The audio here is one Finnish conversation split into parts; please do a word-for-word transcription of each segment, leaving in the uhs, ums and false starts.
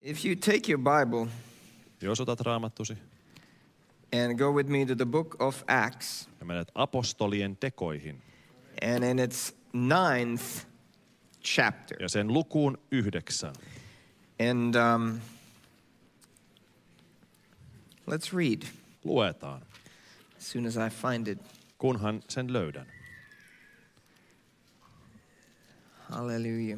If you take your Bible Jos otat raamattusi and go with me to the book of Acts, ja menet apostolien tekoihin and in its ninth chapter, ja sen lukuun yhdeksän. and um, let's read Luetaan, as soon as I find it. kunhan sen löydän. Hallelujah.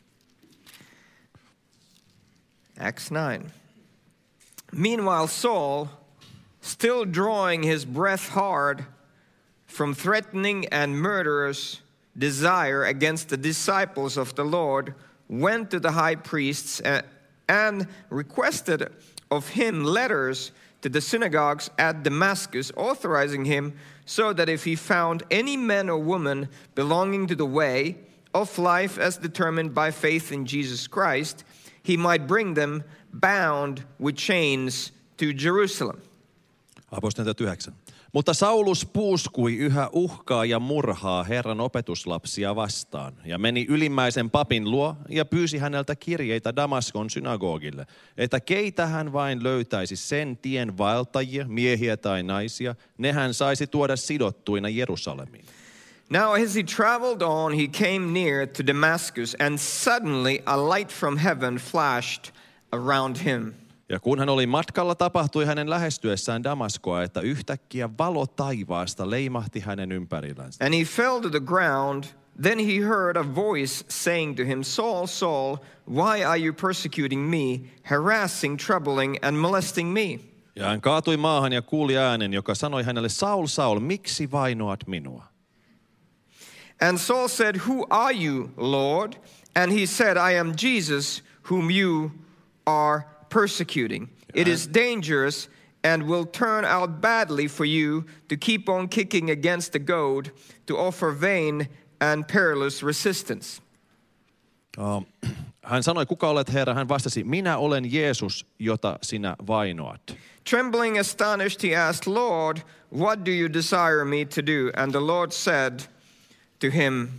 Acts nine. Meanwhile, Saul, still drawing his breath hard from threatening and murderous desire against the disciples of the Lord, went to the high priests and requested of him letters to the synagogues at Damascus, authorizing him so that if he found any man or woman belonging to the way of life as determined by faith in Jesus Christ, he might bring them bound with chains to Jerusalem. Apostolien yhdeksän. Mutta Saulus puuskui yhä uhkaa ja murhaa Herran opetuslapsia vastaan ja meni ylimmäisen papin luo ja pyysi häneltä kirjeitä Damaskon synagogille, että keitä hän vain löytäisi sen tien vaeltajia, miehiä tai naisia, ne hän saisi tuoda sidottuina Jerusalemiin. Now as he traveled on, he came near to Damascus, and suddenly a light from heaven flashed around him. Ja kun hän oli matkalla, tapahtui hänen lähestyessään Damaskoa, että yhtäkkiä valo taivaasta leimahti hänen ympärillänsä. And he fell to the ground. Then he heard a voice saying to him, Saul, Saul, why are you persecuting me, harassing, troubling, and molesting me? Ja hän kaatui maahan ja kuuli äänen, joka sanoi hänelle, Saul, Saul, miksi vainoat minua? And Saul said, who are you, Lord? And he said, I am Jesus, whom you are persecuting. It is dangerous and will turn out badly for you to keep on kicking against the goad, to offer vain and perilous resistance. Uh, hän sanoi, kuka olet Herra? Hän vastasi, minä olen Jeesus, jota sinä vainoat. Trembling, astonished, he asked, Lord, what do you desire me to do? And the Lord said to him,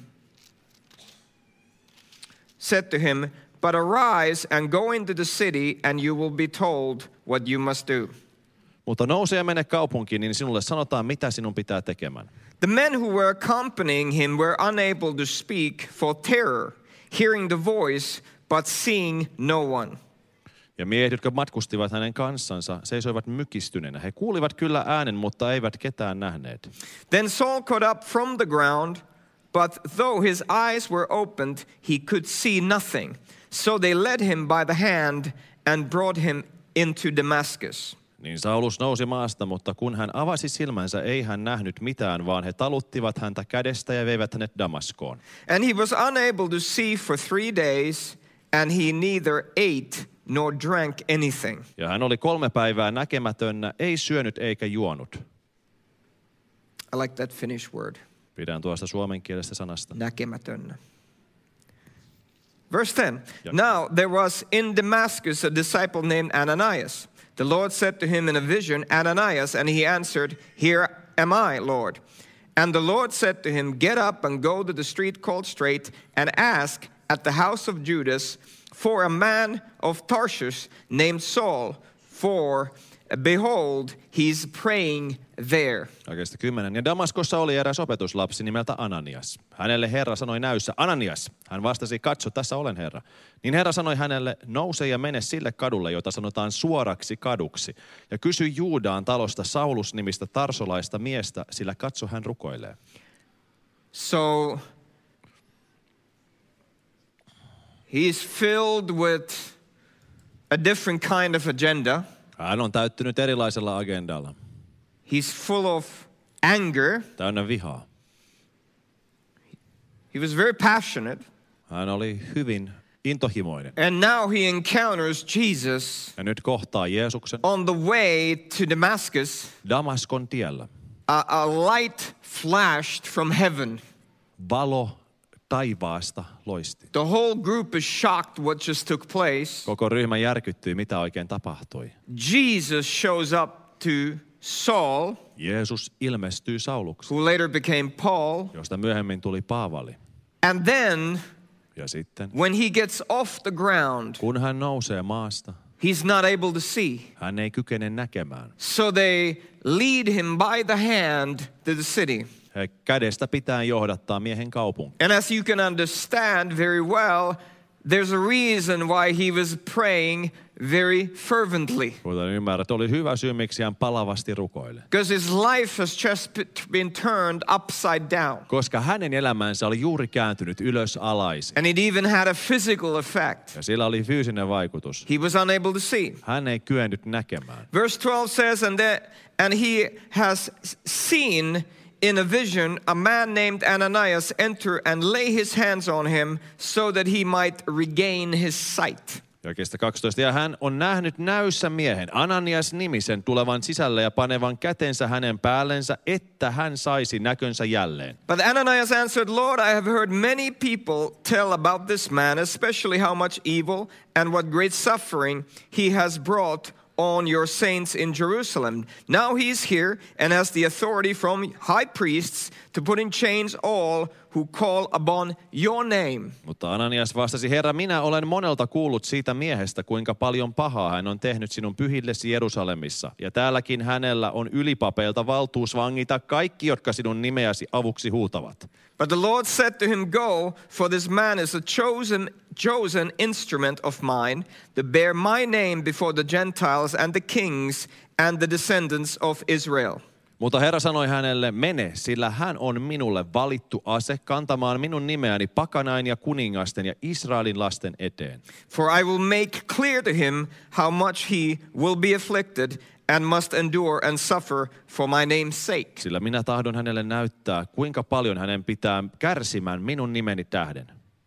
said to him, but arise and go into the city, and you will be told what you must do. Mutta nouse ja mene kaupunkiin, niin sinulle sanotaan, mitä sinun pitää tekemään. The men who were accompanying him were unable to speak for terror, hearing the voice, but seeing no one. Ja miehet, jotka matkustivat hänen kanssansa, seisoivat mykistyneenä. He kuulivat kyllä äänen, mutta eivät ketään nähneet. Then Saul got up from the ground, but though his eyes were opened, he could see nothing. So they led him by the hand and brought him into Damascus. Niin Saulus nousi maasta, mutta kun hän avasi silmänsä, ei hän nähnyt mitään, vaan he taluttivat häntä kädestä ja veivät hänet Damaskoon. And he was unable to see for three days, and he neither ate nor drank anything. Ja hän oli kolme päivää näkemätönnä, ei syönyt eikä juonut. I like that Finnish word. Pidän tuosta suomenkielisestä sanasta. Näkemätönnä. Verse ten. Now there was in Damascus a disciple named Ananias. The Lord said to him in a vision, Ananias, and he answered, Here am I, Lord. And the Lord said to him, Get up and go to the street called Straight, and ask at the house of Judas for a man of Tarshish named Saul, for behold, he's praying there. Oikeasti kymmenen. Ja Damaskossa oli eräs opetuslapsi nimeltä Ananias. Hänelle Herra sanoi näyssä, Ananias. Hän vastasi, katso, tässä olen Herra. Niin Herra sanoi hänelle, nouse ja mene sille kadulle, jota sanotaan suoraksi kaduksi. Ja kysy Juudaan talosta Saulus-nimistä tarsolaista miestä, sillä katso, hän rukoilee. So, he's filled with a different kind of agenda. Hän on täyttynyt erilaisella agendalla. He's full of anger. Täynnä vihaa. He was very passionate. Hän oli hyvin intohimoinen. And now he encounters Jesus. Ja nyt kohtaa Jeesuksen. On the way to Damascus. Damaskon tiellä. A, a light flashed from heaven. Valo taivaasta loisti. The whole group is shocked what just took place. Koko ryhmä järkyttyi, mitä oikein tapahtui. Jesus shows up to Saul, Jeesus ilmestyy Sauluksi, who later became Paul, josta myöhemmin tuli Paavali. and then Ja sitten, when he gets off the ground, kun hän nousee maasta, he's not able to see. hän ei kykene näkemään. So they lead him by the hand to the city. He kädestä pitää johdattaa miehen kaupunkiin. And as you can understand very well, there's a reason why he was praying very fervently. Kuten ymmärrät, oli hyvä syy, miksi hän palavasti rukoili. Because his life has just been turned upside down. Koska hänen elämänsä oli juuri kääntynyt ylös alaisin. And it even had a physical effect. Ja sillä oli fyysinen vaikutus. He was unable to see. Hän ei kyennyt näkemään. Verse twelve says, and, the, and he has seen in a vision a man named Ananias enter and lay his hands on him so that he might regain his sight. Jakeesta kaksitoista. Ja hän on nähnyt näyssä miehen, Ananias-nimisen, tulevan sisälle ja panevan kätensä hänen päällensä, että hän saisi näkönsä jälleen. But Ananias answered, Lord, I have heard many people tell about this man, especially how much evil and what great suffering he has brought on your saints in Jerusalem. Now he is here and has the authority from high priests to put in chains all who call upon your name. Mutta Ananias vastasi, Herra, minä olen monelta kuullut siitä miehestä, kuinka paljon pahaa hän on tehnyt sinun pyhillesi Jerusalemissa. Ja täälläkin hänellä on ylipapeilta valtuus vangita kaikki, jotka sinun nimeäsi avuksi huutavat. But the Lord said to him, Go, for this man is a chosen, chosen instrument of mine to bear my name before the Gentiles and the kings and the descendants of Israel. Mutta Herra sanoi hänelle, mene, sillä hän on minulle valittu ase kantamaan minun nimeäni pakanain ja kuningasten ja Israelin lasten eteen. For I will make clear to him how much he will be afflicted and must endure and suffer for my name's sake. Sillä minä tahdon hänelle näyttää, kuinka paljon hänen pitää kärsimään minun nimeni tähden.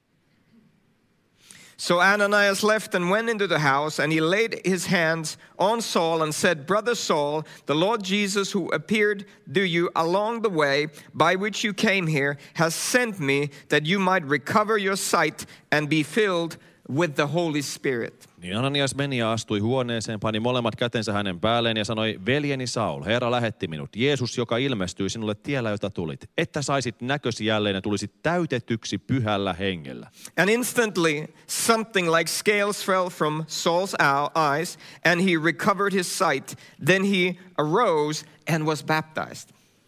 So Ananias left and went into the house, and he laid his hands on Saul and said, Brother Saul, the Lord Jesus who appeared to you along the way by which you came here has sent me that you might recover your sight and be filled with the Holy Spirit. Niin Ananias meni ja astui huoneeseen, pani molemmat kätensä hänen päälleen ja sanoi, veljeni Saul, Herra lähetti minut, Jeesus, joka ilmestyi sinulle tiellä, jota tulit, että saisit näkösi jälleen ja tulisit täytetyksi pyhällä hengellä. And instantly something like scales fell from Saul's eyes, and he recovered his sight. Then he arose and was baptized.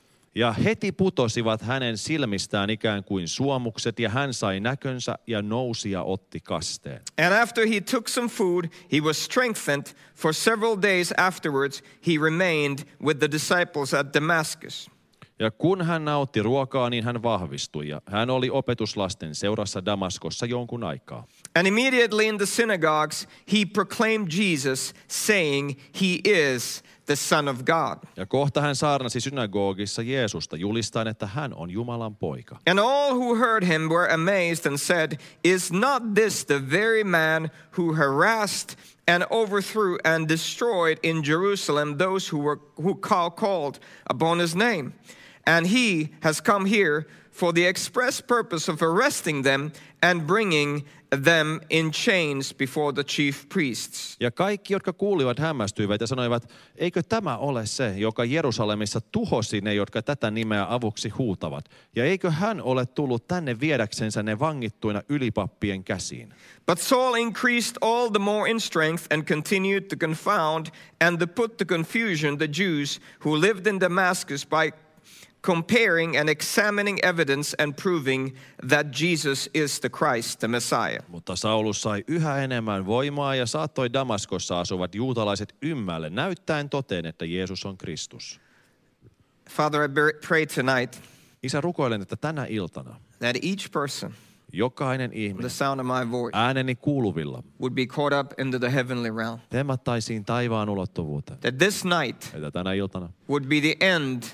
Ja heti putosivat hänen silmistään ikään kuin suomukset, ja hän sai näkönsä ja nousi ja otti kasteen. And after he took some food, he was strengthened. For several days afterwards, he remained with the disciples at Damascus. Ja kun hän nautti ruokaa, niin hän vahvistui, ja hän oli opetuslasten seurassa Damaskossa jonkun aikaa. And immediately in the synagogues, he proclaimed Jesus, saying, He is the Son of God. Ja kohta hän saarnasi synagogissa Jeesusta julistaen, että hän on Jumalan poika. And all who heard him were amazed and said, Is not this the very man who harassed and overthrew and destroyed in Jerusalem those who were who called upon his name? And he has come here for the express purpose of arresting them and bringing them in chains before the chief priests. Ja kaikki, jotka kuulivat, hämmästyivät ja sanoivat, eikö tämä ole se, joka Jerusalemissa tuhosi ne, jotka tätä nimeä avuksi huutavat? Ja eikö hän ole tullut tänne viedäksensä ne vangittuina ylipappien käsiin? But Saul increased all the more in strength and continued to confound and to put to confusion the Jews who lived in Damascus by comparing and examining evidence and proving that Jesus is the Christ, the Messiah. Mutta Saulus sai yhä enemmän voimaa ja saattoi Damaskossa asuvat juutalaiset ymmälle, näyttäen toteen, että Jeesus on Kristus. Father, I pray tonight Isä, rukoilen, että tänä iltana that each person, jokainen the ihminen sound of my voice, ääneni kuuluvilla would be caught up into the heavenly realm. temmattaisiin taivaan ulottuvuuteen. That this night Että tänä iltana would be the end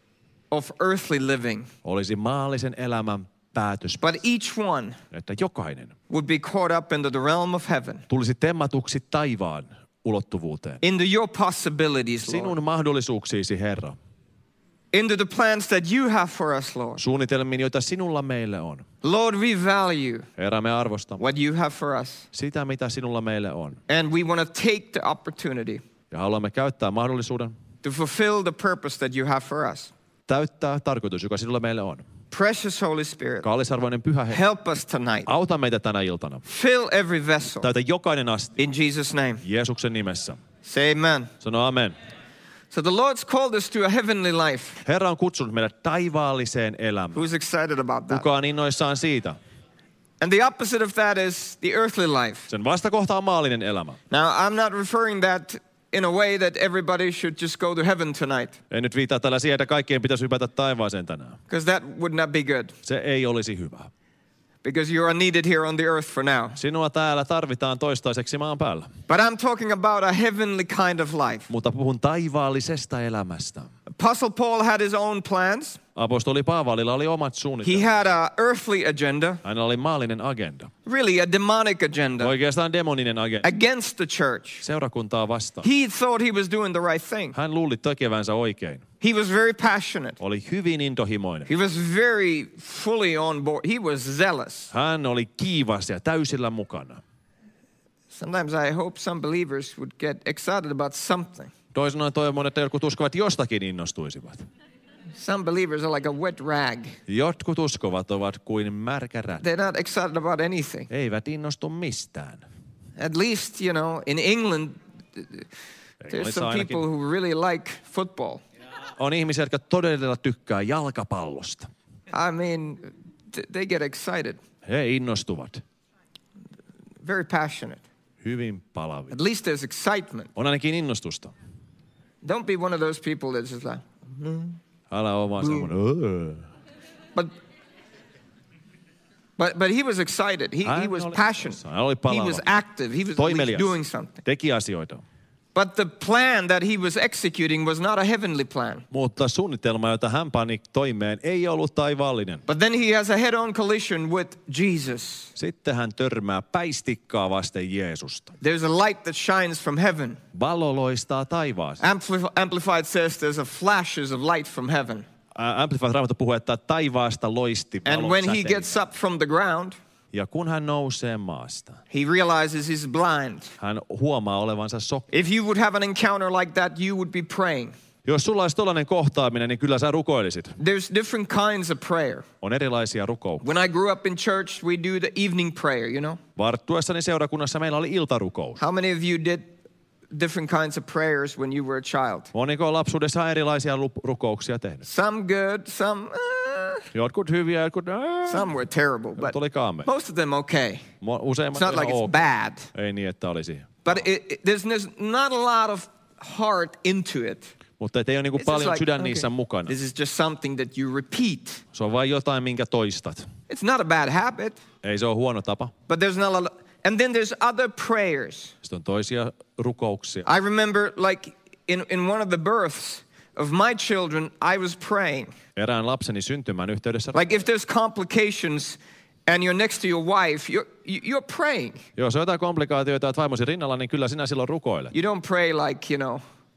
of earthly living. olisi maallisen elämän päätös. But each one Että jokainen would be caught up into the realm of heaven. tulisi temmatuksi taivaan ulottuvuuteen. Into your possibilities, Lord. Sinun mahdollisuuksiisi, Herra. Into the plans that you have for us, Lord. Suunnitelmiin, joita sinulla meille on. Lord, we value Herra, me arvostamme what you have for us. sitä, mitä sinulla meille on. And we want to take the opportunity Ja haluamme käyttää mahdollisuuden to fulfill the purpose that you have for us. täyttää tarkoitus, joka sinulla meille on. Precious Holy Spirit, Kallisarvoinen Pyhä Henki, help us tonight. auta meitä tänä iltana. Fill every vessel. Täytä jokainen asti In Jesus' name. Jeesuksen nimessä. Say amen. Sano amen. So the Lord's called us to a heavenly life. Herra on kutsunut meidät taivaalliseen elämään. Who's excited about that? Kuka on innoissaan siitä? And the opposite of that is the earthly life. Sen vastakohta on maallinen elämä. Now, I'm not referring that in a way that everybody should just go to heaven tonight, En nyt viittaa tällä siihen, että kaikkien pitäisi hypätä taivaaseen tänään. because that would not be good. Se ei olisi hyvä. Because you are needed here on the earth for now. Sinua täällä tarvitaan toistaiseksi maan päällä. But I'm talking about a heavenly kind of life. Mutta puhun taivaallisesta elämästä. Apostle Paul had his own plans. Apostoli Paavalilla oli omat He suunnitelmat. had a earthly agenda, Hänellä oli maallinen agenda. really a demonic agenda, Oikeastaan demoninen agenda. against the church. Seurakuntaa vastaan. He thought he was doing the right thing. Hän luuli tekevänsä oikein. He was very passionate. Oli hyvin intohimoinen. He was very fully on board. He was zealous. Hän oli kiivas ja täysillä mukana. Sometimes I hope some believers would get excited about something. Toisinaan toivon, että jotkut uskovat jostakin innostuisivat. Some believers are like a wet rag. Jotkut uskovat ovat kuin märkä rätti. They're not excited about anything. Eivät innostu mistään. At least, you know, in England, there's some ainakin- people who really like football. On ihmisiä, jotka todella tykkää jalkapallosta. I mean, th- they get excited, He innostuvat. very passionate. Hyvin palavia. At least there's excitement. On ainakin innostusta. Don't be one of those people that's just like, Älä ole vaan semmoinen. "Öö." but but but he was excited. He he Hän was oli passionate. hän oli He palava. was active. He was at least Toimelias. doing something. Teki asioita. But the plan that he was executing was not a heavenly plan. Mutta suunnitelma, jota hän pani toimeen, ei ollut taivaallinen. But then he has a head-on collision with Jesus. Sitten hän törmää päistikkaa vasten Jeesusta. There's a light that shines from heaven. Valo loistaa taivaassa. Ampli- Amplified says there's a flashes of light from heaven. Ä, Amplified Raamattu puhuu, että taivaasta loisti And valon when he säteitä. gets up from the ground, Ja kun hän nousee maasta, he realizes he's blind. hän huomaa olevansa sokea. If you would have an encounter like that, you would be praying. Jos sulla olisi tollainen kohtaaminen, niin kyllä sä rukoilisit. There's different kinds of prayer. On erilaisia rukouksia. When I grew up in church, we do the evening prayer, you know. Varttuessani seurakunnassa meillä oli iltarukous. How many of you did different kinds of prayers when you were a child? Moniko lapsuudessa erilaisia lu- rukouksia tehnyt? Some good, some uh, Jotkut hyviä, jotkut äh, some were terrible, but oli kaameja. most of them okay. Mo- Useimmat It's not ihan like it's ok. bad, Ei niin, että olisi. but it, it, there's, there's not a lot of heart into it. Mutta ei ole niinku It's just paljon like, sydän okay, niissä mukana. this is just something that you repeat. Se on vain jotain, minkä toistat. It's not a bad habit, Ei se ole huono tapa. but there's not a lot. And then there's other prayers. Sitten on toisia rukouksia. I remember, like in, in one of the births of my children, I was praying. Erään lapseni syntymän yhteydessä. Like if there's complications and you're next to your wife, you're you- you're praying. Jos on jotain komplikaatioita, että vaimosi rinnalla, niin kyllä sinä silloin rukoilet. You don't pray like, you know,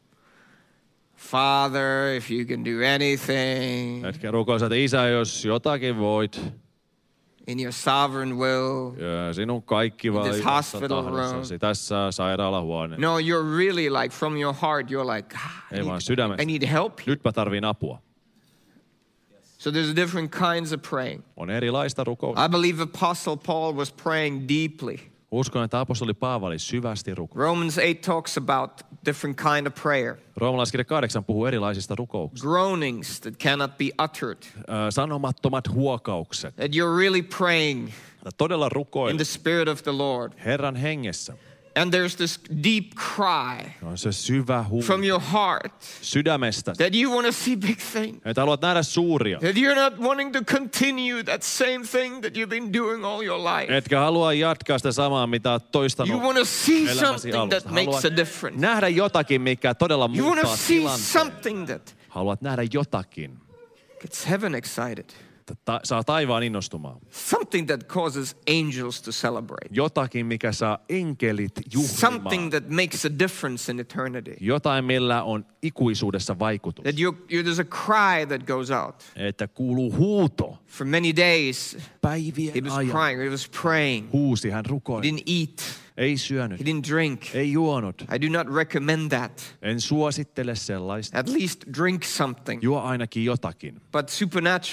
Father, if you can do anything Etkä rukoile, että isä, jos jotakin voit, in your sovereign will. ja sinun kaikki this vai hospital tahdossasi tässä sairaalahuone. No, you're really like from your heart, you're like, "Ah, I, Ei vaan need, sydämestä. I need help. Nyt mä tarviin apua. So there's different kinds of praying. On erilaista rukousta. I believe Apostle Paul was praying deeply. Uskon, että apostoli Paavali syvästi rukoili. Romans eight talks about different kind of prayer. Roomalaiskirja kahdeksan puhuu erilaisista rukouksista. Groanings that cannot be uttered. Ö, sanomattomat huokaukset. That you're really praying Todella in rukoilet the Spirit of the Lord. Herran hengessä. And there's this deep cry On se syvä huuto from your heart sydämestä. that you want to see big things. Että haluat nähdä suuria. That you're not wanting to continue that same thing that you've been doing all your life. Etkä halua jatkaa sitä samaa, mitä olet toistanut You want to see elämäsi something alusta. that makes Haluat a difference. nähdä jotakin, mikä todella You want to muuttaa see tilanteen. something that Haluat nähdä jotakin. gets heaven excited. Ta- saa taivaan innostumaan. Something that causes angels to celebrate. Jotakin, mikä saa enkelit Something juhlimaan. that makes a difference in eternity. Jotain, millä on ikuisuudessa vaikutus. That you, you, there's a cry that goes out. Että kuuluu huuto. For many days, he Päivien was ajan crying, he was praying. huusi, hän He rukoili. didn't eat, Ei syönyt, he didn't drink. ei juonut. I do not recommend that. En suosittele sellaista. At least drink something. Juo ainakin jotakin. But supernaturally,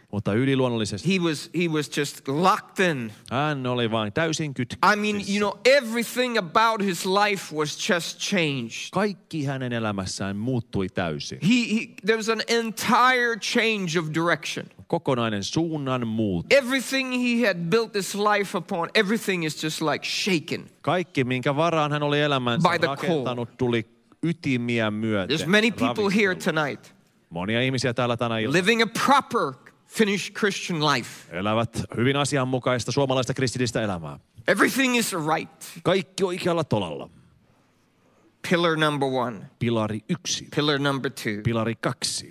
Mutta yliluonnollisesti He was, he was just locked in. hän oli vain täysin I mean, kytköksissä. you know, everything about his life was just changed. Kaikki hänen elämässään muuttui täysin. He, he, there was an entire change of direction. Kokonainen suunnan muut. Everything he had built his life upon, everything is just like shaken. Kaikki, minkä varaan hän oli elämänsä By the rakentanut, tuli ytimiä myöten. There's many people here ravistella. tonight Monia ihmisiä täällä tänä iltana living a proper Finnish Christian life. elävät hyvin asianmukaista suomalaista kristillistä elämää. Everything is right. Kaikki oikealla tolalla. Pillar number one. Pilari yksi. Pillar number two. Pilari kaksi.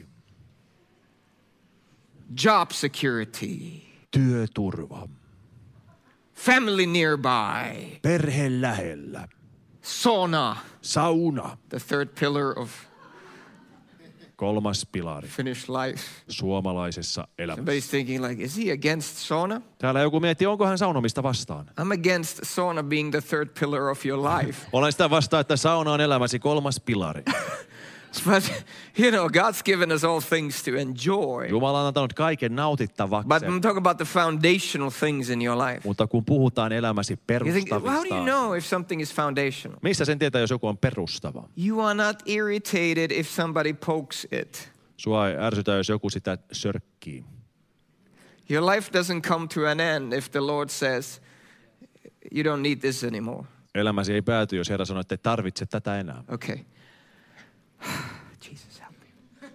Job security. Työturva. Family nearby. Perhe lähellä. Sauna. Sauna. The third pillar of Kolmas pilari Finnish life. suomalaisessa elämässä. Somebody's thinking like, is he against sauna? Täällä joku miettii, onko hän saunomista vastaan. I'm against sauna being the third pillar of your life. Olen sitä vastaan, että sauna on elämäsi kolmas pilari. But, you know, God's given us all things to enjoy. Jumala on antanut kaiken But nautittavaksi. I'm talking about the foundational things in your life. Mutta kun puhutaan elämäsi You think, how do you perustavista, know if something is foundational? missä sen tietää, jos joku on perustava? You are not irritated if somebody pokes it. Sua ei ärsytä, jos joku sitä sörkkii. Your life doesn't come to an end if the Lord says, you don't need this anymore. Elämäsi ei pääty, jos Herra sanoo, että ei tarvitse tätä enää. Okay. Jesus, help me.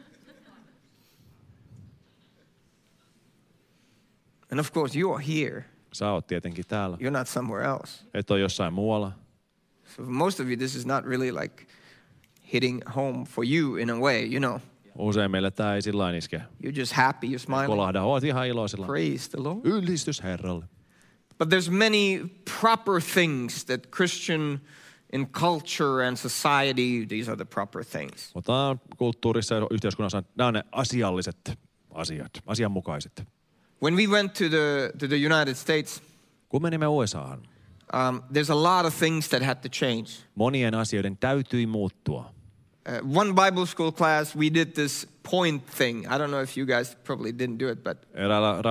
And of course, you are here. Sä oot tietenkin täällä. You're not somewhere else. Et ole jossain muualla. So for most of you, this is not really like hitting home for you in a way, you know. Usein meille tää ei sillain iske. You're just happy, you're smiling. Kolahda, oot ihan iloisella. Praise the Lord. Ylistys Herralle. But there's many proper things that Christian in culture and society, these are the proper things. Mutta kulttuurissa ja yhteiskunnassa nämä on ne asialliset asiat, asianmukaiset. When we went to the to the United States, Kun menimme U S A:han, um, there's a lot of things that had to change. monien asioiden täytyi muuttua. Uh, one Bible school class, we did this point thing. I don't know if you guys probably didn't do it, but Eräällä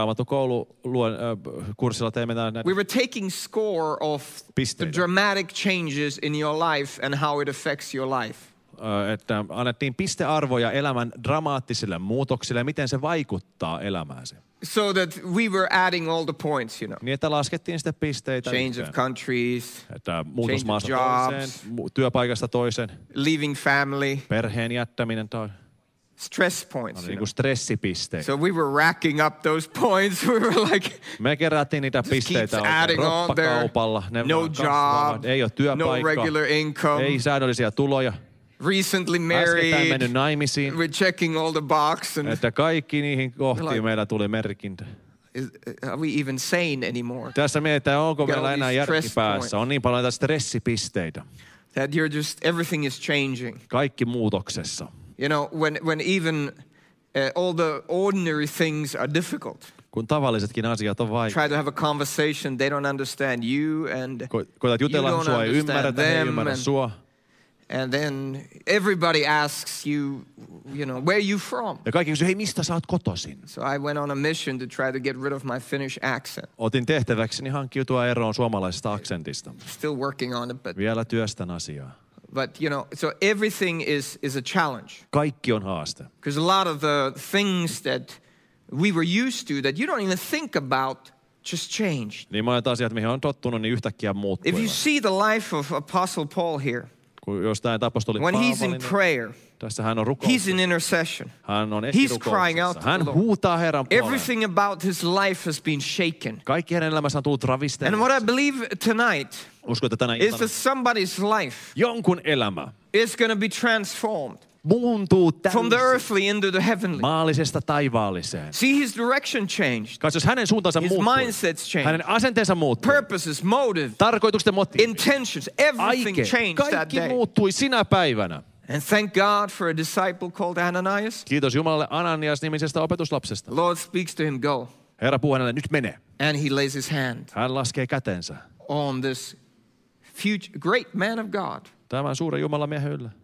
Raamattu-koulukurssilla teimme näitä. we were taking score of the Pisteitä. dramatic changes in your life and how it affects your life. Ö, että annettiin pistearvoja elämän dramaattisille muutoksille ja miten se vaikuttaa elämääsi. So that we were adding all the points, you know. Niin, että laskettiin sitten pisteitä. Change yhteen. of countries, Että muutos change of maasta jobs. toiseen, mu- työpaikasta toiseen, leaving family, perheen jättäminen toi. stress points. Oli You niin know. kuin stressipisteitä. So we were racking up those points. We were like, Me kerättiin niitä pisteitä keeps adding on there. roppakaupalla. Ne No vaan kasvavat. job, Ei ole no työpaikkaa. regular income, Ei säännöllisiä tuloja. recently Äskettäin mennyt married. naimisiin. We're checking all the box and Että kaikki niihin kohtiin Like- meillä tuli merkintä. is, are we even sane anymore? Tässä mietitään, onko Got all meillä enää these järki stress päässä. points. On niin paljon näitä stressipisteitä. That you're just, everything is changing. Kaikki muutoksessa. You know, when, when even uh, all the ordinary things are difficult. Kun tavallisetkin asiat on vaikeita. Try to have a conversation, they don't understand you and Ko- Koetat jutella, You don't sua ei understand ymmärretä, he ei them ymmärrä and- sua. And then everybody asks you, you know, where are you from? Ja kaikki kysyy, hei, mistä sä oot kotoisin? So I went on a mission to try to get rid of my Finnish accent. Otin tehtäväkseni hankkiutua eroon suomalaisesta aksentista. Still working on it, but Vielä työstän asiaa. but you know, so everything is is a challenge Kaikki on haaste. because a lot of the things that we were used to that you don't even think about just changed. Niin monet asiat, mihin on tottunut, niin yhtäkkiä If you muuttuivat. see the life of Apostle Paul here, Kun jos tämä apostoli when he's in Paavali, niin prayer, tässä hän on he's rukouksessa. in intercession. Hän on He's crying out esirukouksessa. to the Hän Lord. huutaa Herran puoleen. Everything about his life has been shaken. Kaikki hänen elämänsä on tullut And ravisteluksi. what I believe tonight Uskon, että tänä is iltana that somebody's life jonkun elämä is going to be transformed muuntuu from the täysin earthly into the heavenly. maallisesta taivaalliseen. See, his direction changed. Katso, jos hänen suuntansa His muuttuu, mindset's changed. hänen asenteensa muuttuu, Purposes, motive, tarkoitukset ja motiivit, intentions, everything aike, changed that kaikki day. muuttui sinä päivänä. And thank God for a disciple called Ananias. Kiitos Jumalalle Ananias-nimisestä opetuslapsesta. The Lord speaks to him, go. Herra puhuu hänelle, nyt mene. And he lays his hand Hän laskee kätensä on this future, great man of God. tämän suuren Jumalan miehen yllä.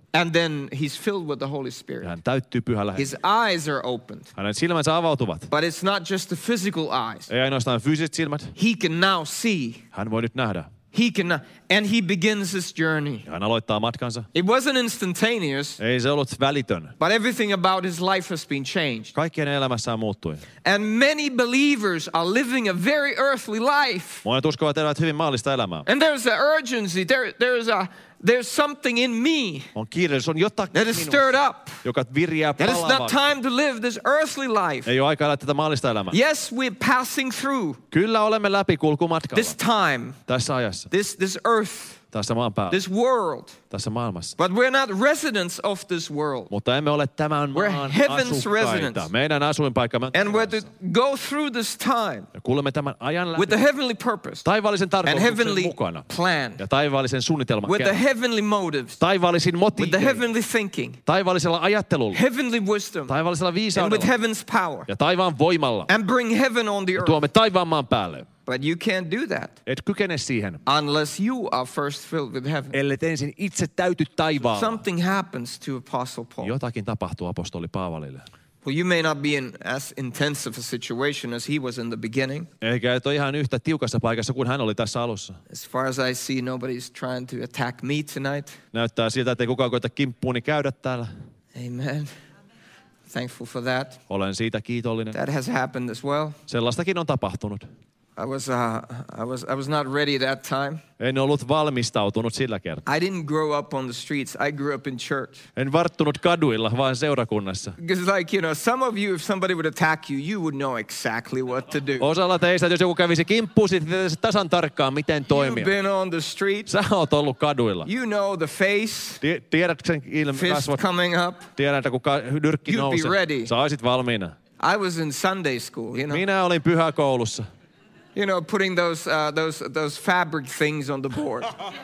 And then he's filled with the Holy Spirit. Ja hän täyttyy pyhällä His hengellä. eyes are opened. Hänen silmänsä avautuvat. But it's not just the physical eyes. Ei ainoastaan fyysiset silmät. He can now see. Hän voi nyt nähdä. He can, and he begins his journey. Ja hän aloittaa matkansa. It wasn't instantaneous, Ei se ollut välitön. but everything about his life has been changed. Kaikki hänen elämässään muuttui. And many believers are living a very earthly life. Monet uskovat elävät hyvin maallista elämää. And there's an urgency, there, there's, a, there's something in me On kiireellisyys, on jotakin that is minussa, stirred up. joka viriää That it's not palavaa. time to live this earthly life. Ei ole aikaa elää tätä maallista elämää. Yes, we're passing through Kyllä olemme läpikulkumatkalla. this time, Tässä ajassa. this, this earth, Tässä maan päällä. this world. Tässä maailmassa. But we're not residents of this world. Mutta emme ole tämän We're maan heaven's asukkaita. residents. Meidän asuinpaikkamme on And we're taivaassa. to go through this time Ja kuulemme tämän ajan läpi. with the heavenly purpose Taivaallisen and tarkoituksen heavenly mukana. plan, Ja taivaallisen suunnitelman with the kerran. heavenly motives, Taivaallisin with the motiivein. heavenly thinking, Taivaallisella ajattelulla. heavenly wisdom, Taivaallisella and with viisaudella. heaven's power, Ja taivaan voimalla. and bring heaven on the earth. Tuomme taivaan maan päälle. But you can't do that Et kykene siihen, unless you are first filled with heaven. ellet ensin itse täyty taivaalla. Something happens to Apostle Paul. Jotakin tapahtuu apostoli Paavalille. Well, you may not be in as intense of a situation as he was in the beginning. Eikä et ole ihan yhtä tiukassa paikassa kuin hän oli tässä alussa. As far as I see, nobody's trying to attack me tonight. Näyttää siltä, että ei kukaan koeta kimppuuni käydä täällä. Amen. Thankful for that. Olen siitä kiitollinen. That has happened as well. Sellaistakin on tapahtunut. I was, uh, I was, I was not ready that time. En ollut valmistautunut sillä kertaa. I didn't grow up on the streets. I grew up in church. En varttunut kaduilla, vaan seurakunnassa. Because like, you know, some of you, if somebody would attack you, you would know exactly what to do. Osalla teistä, jos joku kävisi kimppuun, sitten tietäisi tasan tarkkaan, miten You've toimia. been on the street. Sä oot ollut kaduilla. You know the face, Ti- Tiedät sen ilme fist kasvot. coming up. Tiedät, että kun ka- nyrkki You'd be nousee, ready. sä olisit valmiina. I was in Sunday school, you know. Minä olin pyhäkoulussa, You know, putting those, uh, those, those fabric things on the board.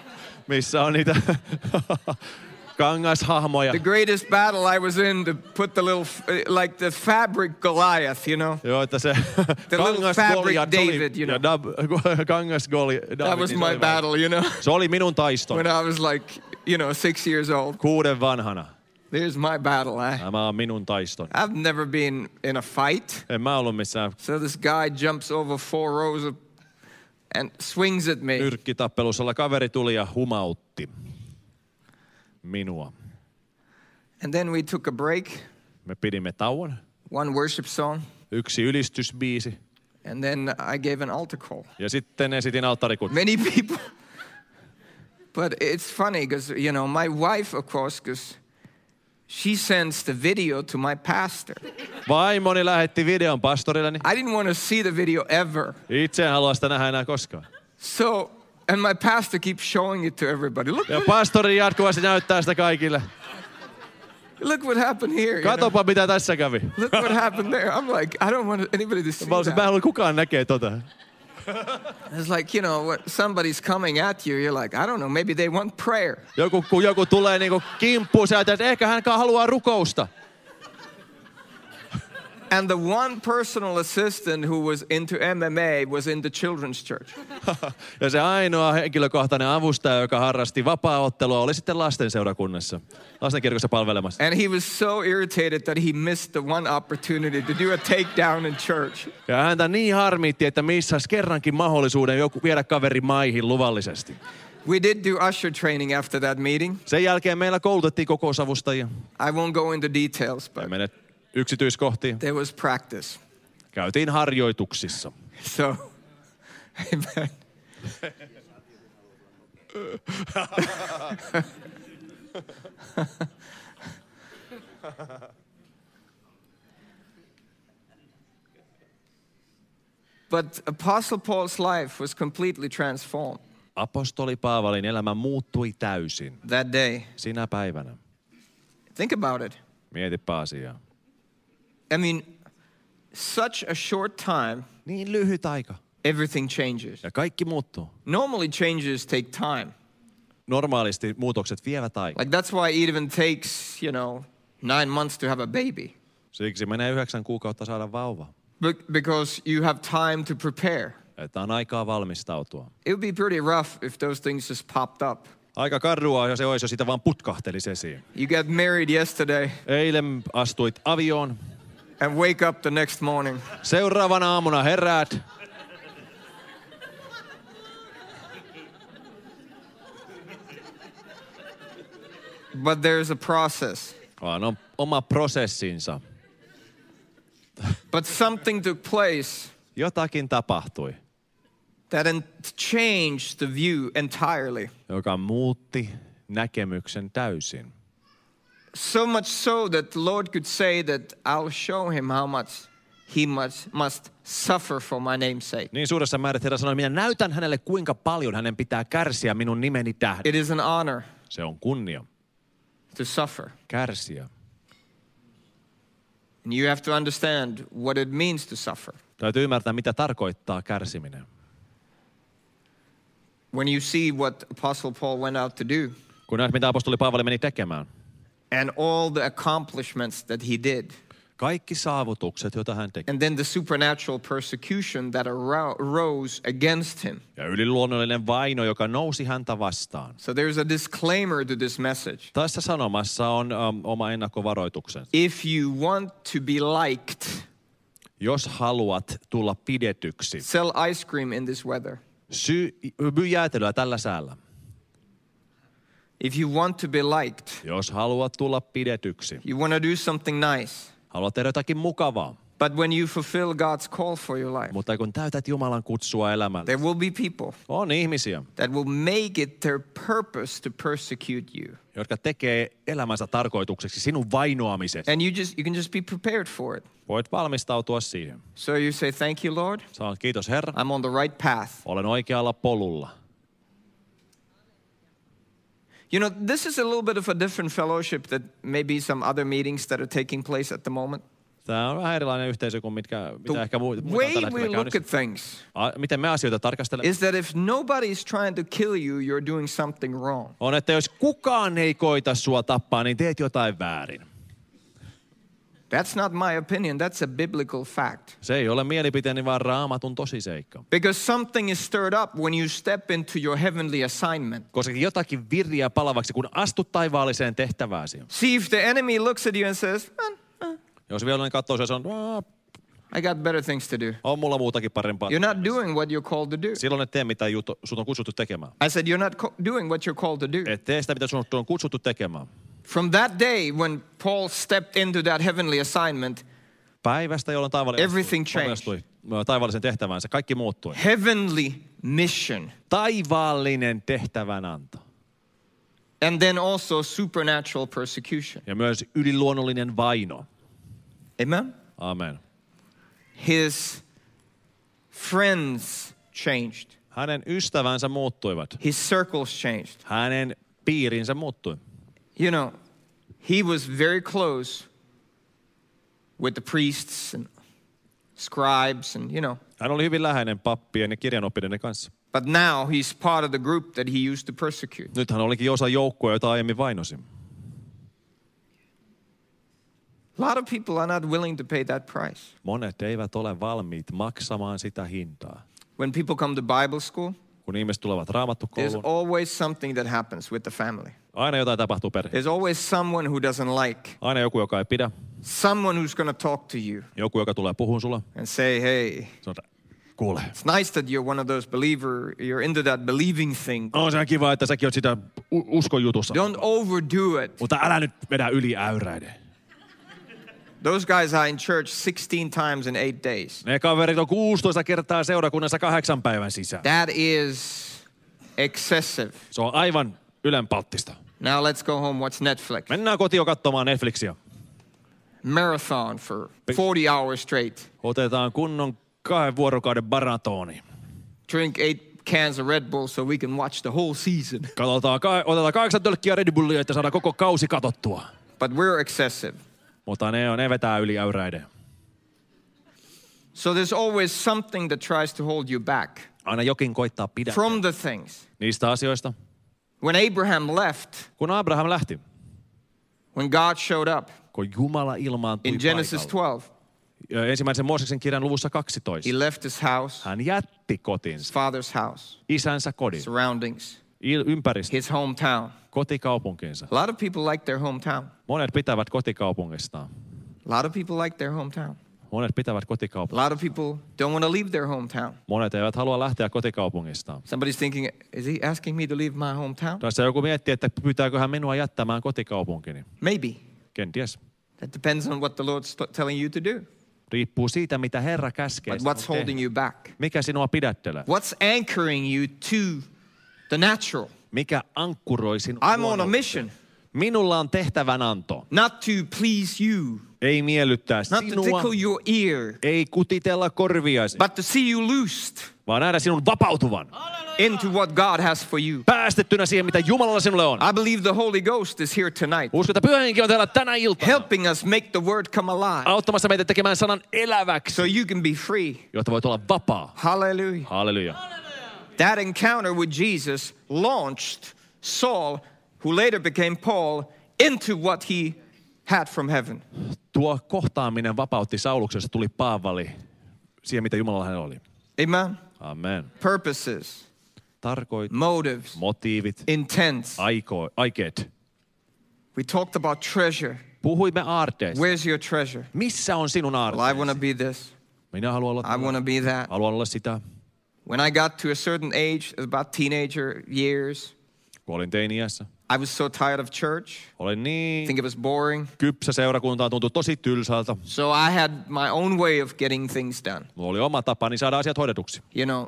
missä on niitä kangashahmoja. The greatest battle I was in to put the little, f- like the fabric Goliath, you know. Joo, että se little fabric David, you know. Ja dab- kangas Goli- That was niin se my oli battle, you know. Se oli minun taistoni. When I was like, you know, six years old. Kuuden vanhana. There's my battle. I, Tämä on minun taistoni. I've never been in a fight. En mä ollut missään So this guy jumps over four rows of, and swings at me. nyrkkitappelussa. Kaveri tuli ja humautti minua. And then we took a break, Me pidimme tauon. one worship song, Yksi ylistysbiisi. and then I gave an altar call. Ja sitten esitin alttarikutsun. Many people. But it's funny because, you know, my wife, of course, because she sends the video to my pastor. Vaimoni lähetti videon pastorilleni. I didn't want to see the video ever. Itse en halua sitä nähdä enää koskaan. So, and my pastor keeps showing it to everybody. Look, Ja pastori jatkuvasti näyttää sitä kaikille. look what happened here. You know? Katopa mitä tässä kävi. Look what happened there. I'm like, I don't want anybody to see Mä olisin, mä en that. halua kukaan näkee tota. It's like, you know, what somebody's coming at you. You're like, I don't know, maybe they want prayer. Joku, kun joku tulee niinku kimppuun, sä ajattelet, että ehkä hän haluaa rukousta. And the one personal assistant who was into M M A was in the children's church. Ja se ainoa henkilökohtainen avustaja, joka harrasti vapaa-ottelua, oli sitten lastenseurakunnassa. Lastenkirkossa palvelemassa. And he was so irritated that he missed the one opportunity to do a takedown in church. Ja häntä niin harmitti, että missasi kerrankin mahdollisuuden joku viedä kaveri maihin luvallisesti. We did do usher training after that meeting. Sen jälkeen meillä koulutettiin kokousavustajia. I won't go into details, but En mene yksityiskohtiin. there was practice. Käytiin harjoituksissa. So, amen. But Apostle Paul's life was completely transformed Apostoli Paavalin elämä muuttui täysin that day. sinä päivänä. Think about it. Mietipä asiaa. I mean, such a short time, Niin lyhyt aika. everything changes. Ja kaikki muuttuu. Normally, changes take time. Normaalisti muutokset vievät aikaa. Like, that's why it even takes, you know, nine months to have a baby. Siksi menee yhdeksän kuukautta saada vauva. Be- because you have time to prepare. Että on aikaa valmistautua. It would be pretty rough if those things just popped up. Aika karua ja se olisi, jos sitä vaan putkahtelisi esiin. You got married yesterday Eilen astuit avioon. and wake up the next morning. Seuraavana aamuna heräät. But there's a process. Vaan on oma prosessinsa. But something took place Jotakin tapahtui, that en- changed the view entirely. joka muutti näkemyksen täysin. So much so that the Lord could say that I'll show him how much he must, must suffer for my name's sake. Niin suuressa määrin, että Herra sanoi, minä näytän hänelle, kuinka paljon hänen pitää kärsiä minun nimeni tähden. It is an honor Se on kunnia, to suffer. kärsiä. And you have to understand what it means to suffer. Täytyy ymmärtää, mitä tarkoittaa kärsiminen. When you see what Apostle Paul went out to do Kun näet, mitä apostoli Paavali meni tekemään. and all the accomplishments that he did, Kaikki saavutukset, joita hän teki. and then the supernatural persecution that arose against him. Ja yliluonnollinen vaino, joka nousi häntä vastaan. So there's a disclaimer to this message. Tässä sanomassa on um, oma ennakkovaroituksensa. If you want to be liked, Jos haluat tulla pidetyksi, sell ice cream in this weather. syy myy jäätelöä tällä säällä. If you want to be liked, Jos haluat tulla pidetyksi, you want to do something nice. haluat tehdä jotakin mukavaa, But when you fulfill God's call for your life, mutta kun täytät Jumalan kutsua elämälle, there will be people on ihmisiä, that will make it their purpose to persecute you. jotka tekee elämänsä tarkoitukseksi sinun vainoamisesta. And you just you can just be prepared for it. Voit valmistautua siihen. So you say, thank you, Lord. Saat kiitos Herra, I'm on the right path. olen oikealla polulla. You know, this is a little bit of a different fellowship that maybe some other meetings that are taking place at the moment. Tämä on vähän erilainen yhteisö kuin mitkä, mitä The ehkä muut, muita way on tällä we hetkellä look käynnissä. at things A, miten me asioita tarkastelemme? is that if nobody is trying to kill you, you're doing something wrong. On, että jos kukaan ei koita sua tappaa, niin teet jotain väärin. That's not my opinion. That's a biblical fact. Se ei ole mielipiteeni, vaan raamatun tosiseikka. Because something is stirred up when you step into your heavenly assignment. Koska jotakin virriä palavaksi, kun astut taivaalliseen tehtävääsi. See, if the enemy looks at you and says, "Man, uh, Jos vihollinen katsoo ja sanoo, I got better things to do. on mulla muutakin parempaa. You're not doing what you're called to do. Silloin et tee mitä juttu, sut on kutsuttu tekemään. I said, you're not co- doing what you're called to do. Et tee sitä, mitä sun on kutsuttu tekemään. From that day when Paul stepped into that heavenly assignment, Päivästä, jolloin taivallinen Everything astui, astui taivallisen tehtäväänsä, kaikki muuttui. heavenly mission, Taivaallinen tehtävänanto. and then also supernatural persecution. Ja myös yliluonnollinen vaino. Amen? Amen. His friends changed. Hänen ystävänsä muuttuivat. His circles changed. Hänen piirinsä muuttui. You know, he was very close with the priests and scribes and, you know. Hän oli hyvin läheinen pappien ja kirjanoppineiden kanssa. But now he's part of the group that he used to persecute. Nyt hän olikin osa joukkoa, jota aiemmin vainosi. A lot of people are not willing to pay that price. Monet eivät ole valmiit maksamaan sitä hintaa. When people come to Bible school, Kun ihmiset tulevat there's raamattukouluun, always something that happens with the family. aina jotain tapahtuu perheessä. There's always someone who doesn't like, Aina joku, joka ei pidä. someone who's going to talk to you Joku, joka tulee puhumaan sulle. and say, hey, Sanotaan, kuule. it's nice that you're one of those believer, you're into that believing thing. On se kiva, että säkin oot sitä u- uskon jutussa. Don't overdo it. Mutta älä nyt vedä yli äyräiden. Those guys are in church sixteen times in eight days. Ne kaverit on kuusitoista kertaa seurakunnassa kahdeksan päivän sisään. That is excessive. Se on aivan ylenpalttista. Now let's go home, watch Netflix. Mennään kotiin katsomaan Netflixiä. Marathon for forty hours straight. Otetaan kunnon kahden vuorokauden maratoni. Drink eight cans of Red Bull so we can watch the whole season. Katsotaan, ka- otetaan kahdeksan tölkkiä Red Bullia, että saadaan koko kausi katsottua. But we're excessive. Mutta ne, on, ne vetää yli äyräiden. So there's always something that tries to hold you back Aina jokin koittaa pidättää from the things. niistä asioista. When Abraham left, Kun Abraham lähti, when God showed up kun Jumala ilmaantui in Genesis paikalle. twelve, Ensimmäisen Mooseksen kirjan luvussa kaksitoista. he left his house, Hän jätti his kotinsa, father's house, isänsä kodin, surroundings, ympäristö, his hometown. kotikaupunkinsa. A lot of people like their hometown. Monet pitävät kotikaupungistaan. A lot of people like their hometown. Monet pitävät A kotikaupungistaan. lot of people don't want to leave their hometown. Monet eivät halua lähteä kotikaupungistaan. Somebody's thinking, is he asking me to leave my hometown? Tässä joku miettii, että pyytääkö hän minua jättämään kotikaupunkini. Maybe. Kenties. That depends on what the Lord's t- telling you to do. Riippuu siitä, mitä Herra käskee. But what's holding you back? Mikä sinua pidättelee? What's anchoring you to the natural? Mikä ankkuroi sinua? I'm on a luonnolliseen? mission. Minulla on tehtävänanto. Not to please you. Ei miellyttää Not to sinua. tickle your ear. Ei kutitella korviasi. But to see you loosed Vaan nähdä sinun vapautuvan. into what God has for you. Päästettynä siihen, mitä Jumalalla sinulle on. I believe the Holy Ghost is here tonight, Uskon, että Pyhä Henki on täällä tänä iltana. helping us make the word come alive Auttamassa meitä tekemään sanan eläväksi, so you can be free. jotta voit olla vapaa. Hallelujah. Halleluja. That encounter with Jesus launched Saul, who later became Paul, into what he had from heaven. Tuo kohtaaminen vapautti Sauluksesta, tuli Paavali siihen, mitä Jumalalla hänellä oli. Amen. Amen. Purposes, Tarkoit, motives, motiivit, intents. aiko, aikeet. We talked about treasure. Puhuimme aarteesta. Where's your treasure? Missä on sinun Well, I aarteesi? want to be this. Minä haluan olla, I want to be that. haluan olla sitä. When I got to a certain age, about teenager years, Kun olin teini-iässä. I was so tired of church. Olin I niin think it was boring. kypsä seurakuntaa, tuntui tosi tylsältä. So I had my own way of getting things done. Mulla oli oma tapani saada asiat hoidetuksi. You know,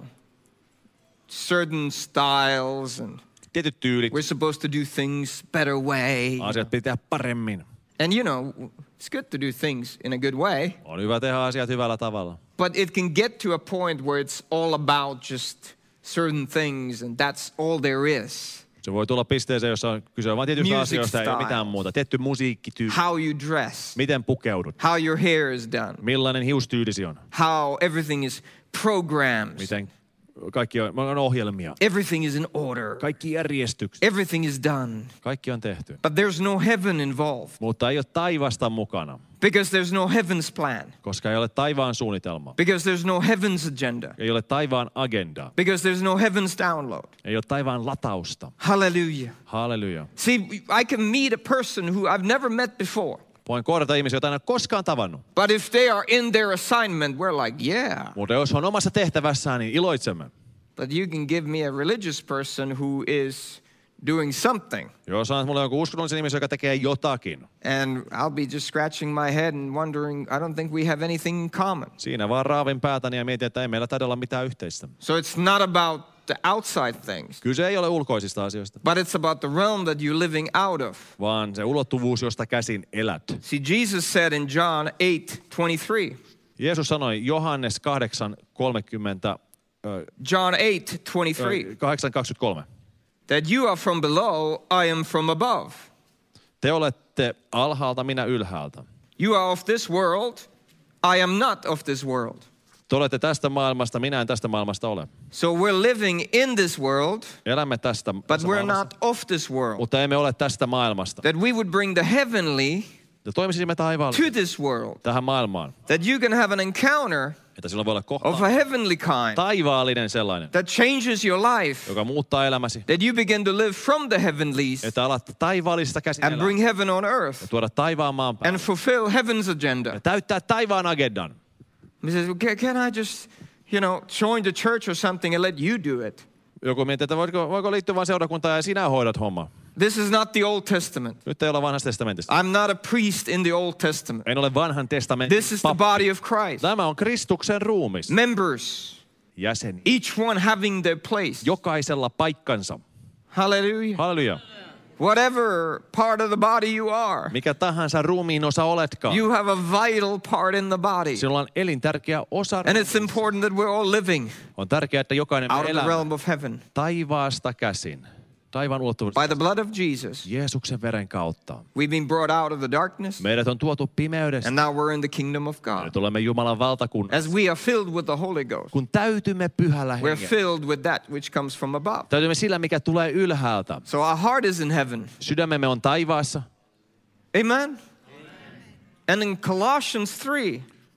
certain styles, and Tietyt tyylit, we're supposed to do things better way. asiat pitää paremmin. And you know, it's good to do things in a good way, On hyvä tehdä asiat hyvällä tavalla. but it can get to a point where it's all about just certain things and that's all there is. Se voi tulla pisteeseen, jossa on kyse on vain tietystä Music asioista, ei style. mitään muuta. Tietty musiikkityyli. How you dress, Miten pukeudut? how your hair is done, Millainen hiustyylisi on? how everything is programmed, Miten kaikki on, on ohjelmia. everything is in order, Kaikki järjestykset. everything is done. Kaikki on tehty. But there's no heaven involved Mutta ei ole taivasta mukana, because there's no heaven's plan, koska ei ole taivaan suunnitelma. because there's no heaven's agenda, Ei ole taivaan agenda. because there's no heaven's download. Ei ole taivaan latausta. Hallelujah. Halleluja. See, I can meet a person who I've never met before, Voin kohdata ihmisiä, joita en ole koskaan tavannut. but if they are in their assignment, we're like, yeah. Mutta jos on omassa tehtävässään, niin iloitsemme. But you can give me a religious person who is doing something, Jos on mulla joku uskonnollisen ihmisen, joka tekee jotakin, and I'll be just scratching my head and wondering, I don't think we have anything in common. siinä vaan raavin päätäni ja mietin, että ei meillä taida olla mitään yhteistä. So it's not about the outside things, Kyse ei ole ulkoisista asioista, but it's about the realm that you're living out of. vaan se ulottuvuus, josta käsin elät. See, Jesus said in John eight twenty-three, Jeesus sanoi Johannes kahdeksan kolmekymmentä, John eight twenty-three, kahdeksan kaksikymmentäkolme. that you are from below, I am from above. Te olette alhaalta, minä ylhäältä. You are of this world, I am not of this world. Te olette tästä maailmasta, minä en tästä maailmasta ole. So we're living in this world, Elämme tästä but tässä we're maailmassa, not of this world. mutta emme ole tästä maailmasta. That we would bring the heavenly Ja toimisimme taivaalle to this world. tähän maailmaan, That you can have an encounter että silloin voi olla of kohta a heavenly kind taivaallinen sellainen, that changes your life. joka muuttaa elämäsi. That you begin to live from the heavenlies Että alat taivaallisesta käsin and elää bring heaven on earth ja tuoda taivaan maan päälle and fulfill heaven's agenda. ja täyttää taivaan agendan. He says, well, can, can I just, you know, join the church or something and let you do it? Joku miettii, että voiko, voiko liittyä vain seurakuntaan ja sinä hoidat homma. This is not the Old Testament. Nyt ei olla vanhasta testamentista. I'm not a priest in the Old Testament. En ole vanhan testamentin This is the pappi. body of Christ. Tämä on Kristuksen ruumis. Members, Jäseni. each one having their place. Jokaisella paikkansa. Hallelujah. Halleluja. Whatever part of the body you are, Mikä tahansa ruumiin osa oletkaan. you have a vital part in the body. Sinulla on elintärkeä osa. And it's important that we're all living On tärkeää, että jokainen out of the elää realm of heaven taivaasta käsin. Taivaan ulottuvuudesta. by the blood of Jesus. Jeesuksen veren kautta. We've been brought out of the darkness, Meidät on tuotu pimeydestä. and now we're in the kingdom of God. Nyt olemme Jumalan valtakunnassa. As we are filled with the Holy Ghost, Kun täytymme pyhällä we're hengellä. filled with that which comes from above. Täytymme sillä, mikä tulee ylhäältä. So our heart is in heaven. Sydämemme on taivaassa. Amen? And in Colossians three,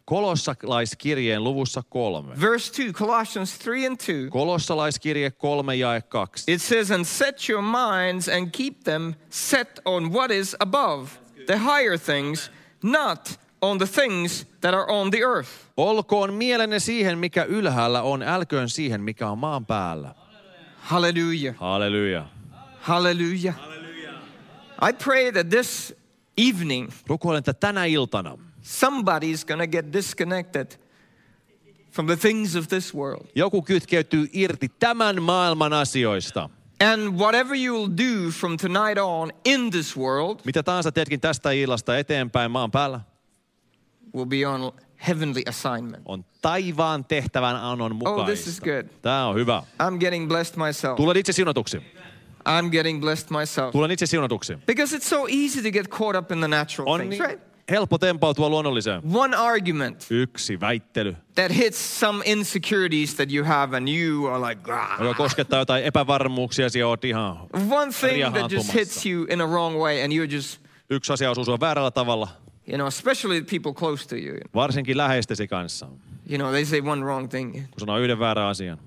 Kolossalaiskirjeen luvussa kolme. Verse two, Colossians three and two. Kolossalaiskirje kolme jae kaksi. It says, and set your minds and keep them set on what is above, the higher things, not on the things that are on the earth. Olkoon mielenne siihen, mikä ylhäällä on, älköön siihen, mikä on maan päällä. Hallelujah. Halleluja. Hallelujah. I pray that this evening, Rukoilen, että tänä iltana somebody's going to get disconnected from the things of this world. joku kytkeytyy irti tämän maailman asioista. And whatever you'll do from tonight on in this world Mitä tahansa teetkin tästä illasta eteenpäin maan päällä, will be on heavenly assignment. on taivaan tehtävän annon Oh, this is mukaista. good. Tämä on hyvä. I'm getting blessed myself. Tulen itse siunatuksi. I'm getting blessed myself. Tulen itse siunatuksi. Because it's so easy to get caught up in the natural On things, niin right? helppo tempautua luonnolliseen. One argument Yksi väittely, that hits some insecurities that you have and you are like, joka ah. koskettaa jotain epävarmuuksia, ja oot ihan One thing that just riahaantumassa. hits you in a wrong way and you're just, Yksi asia osuu sua väärällä tavalla, you know, especially the people close to you. varsinkin läheistesi kanssa. You know, they say one wrong thing. Kun sanoo yhden väärän asian.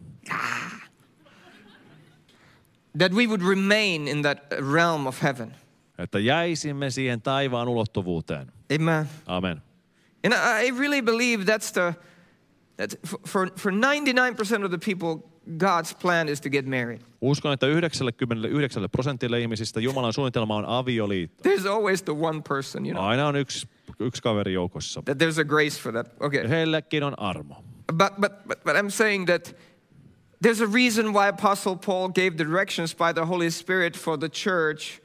That we would remain in that realm of heaven. Että jäisimme siihen taivaan ulottuvuuteen. Amen. Amen. And I I really believe that's the, that for, for ninety-nine percent of the people, God's plan is to get married. Uskon, että yhdeksänkymmentäyhdeksän prosentille ihmisistä Jumalan suunnitelma on avioliitto. There's always the one person, you know, Aina on yksi, yksi kaveri joukossa. that there's a grace for that. Okay. Heillekin on armo. But, but, but, but I'm saying that there's a reason why Apostle Paul gave directions by the Holy Spirit for the church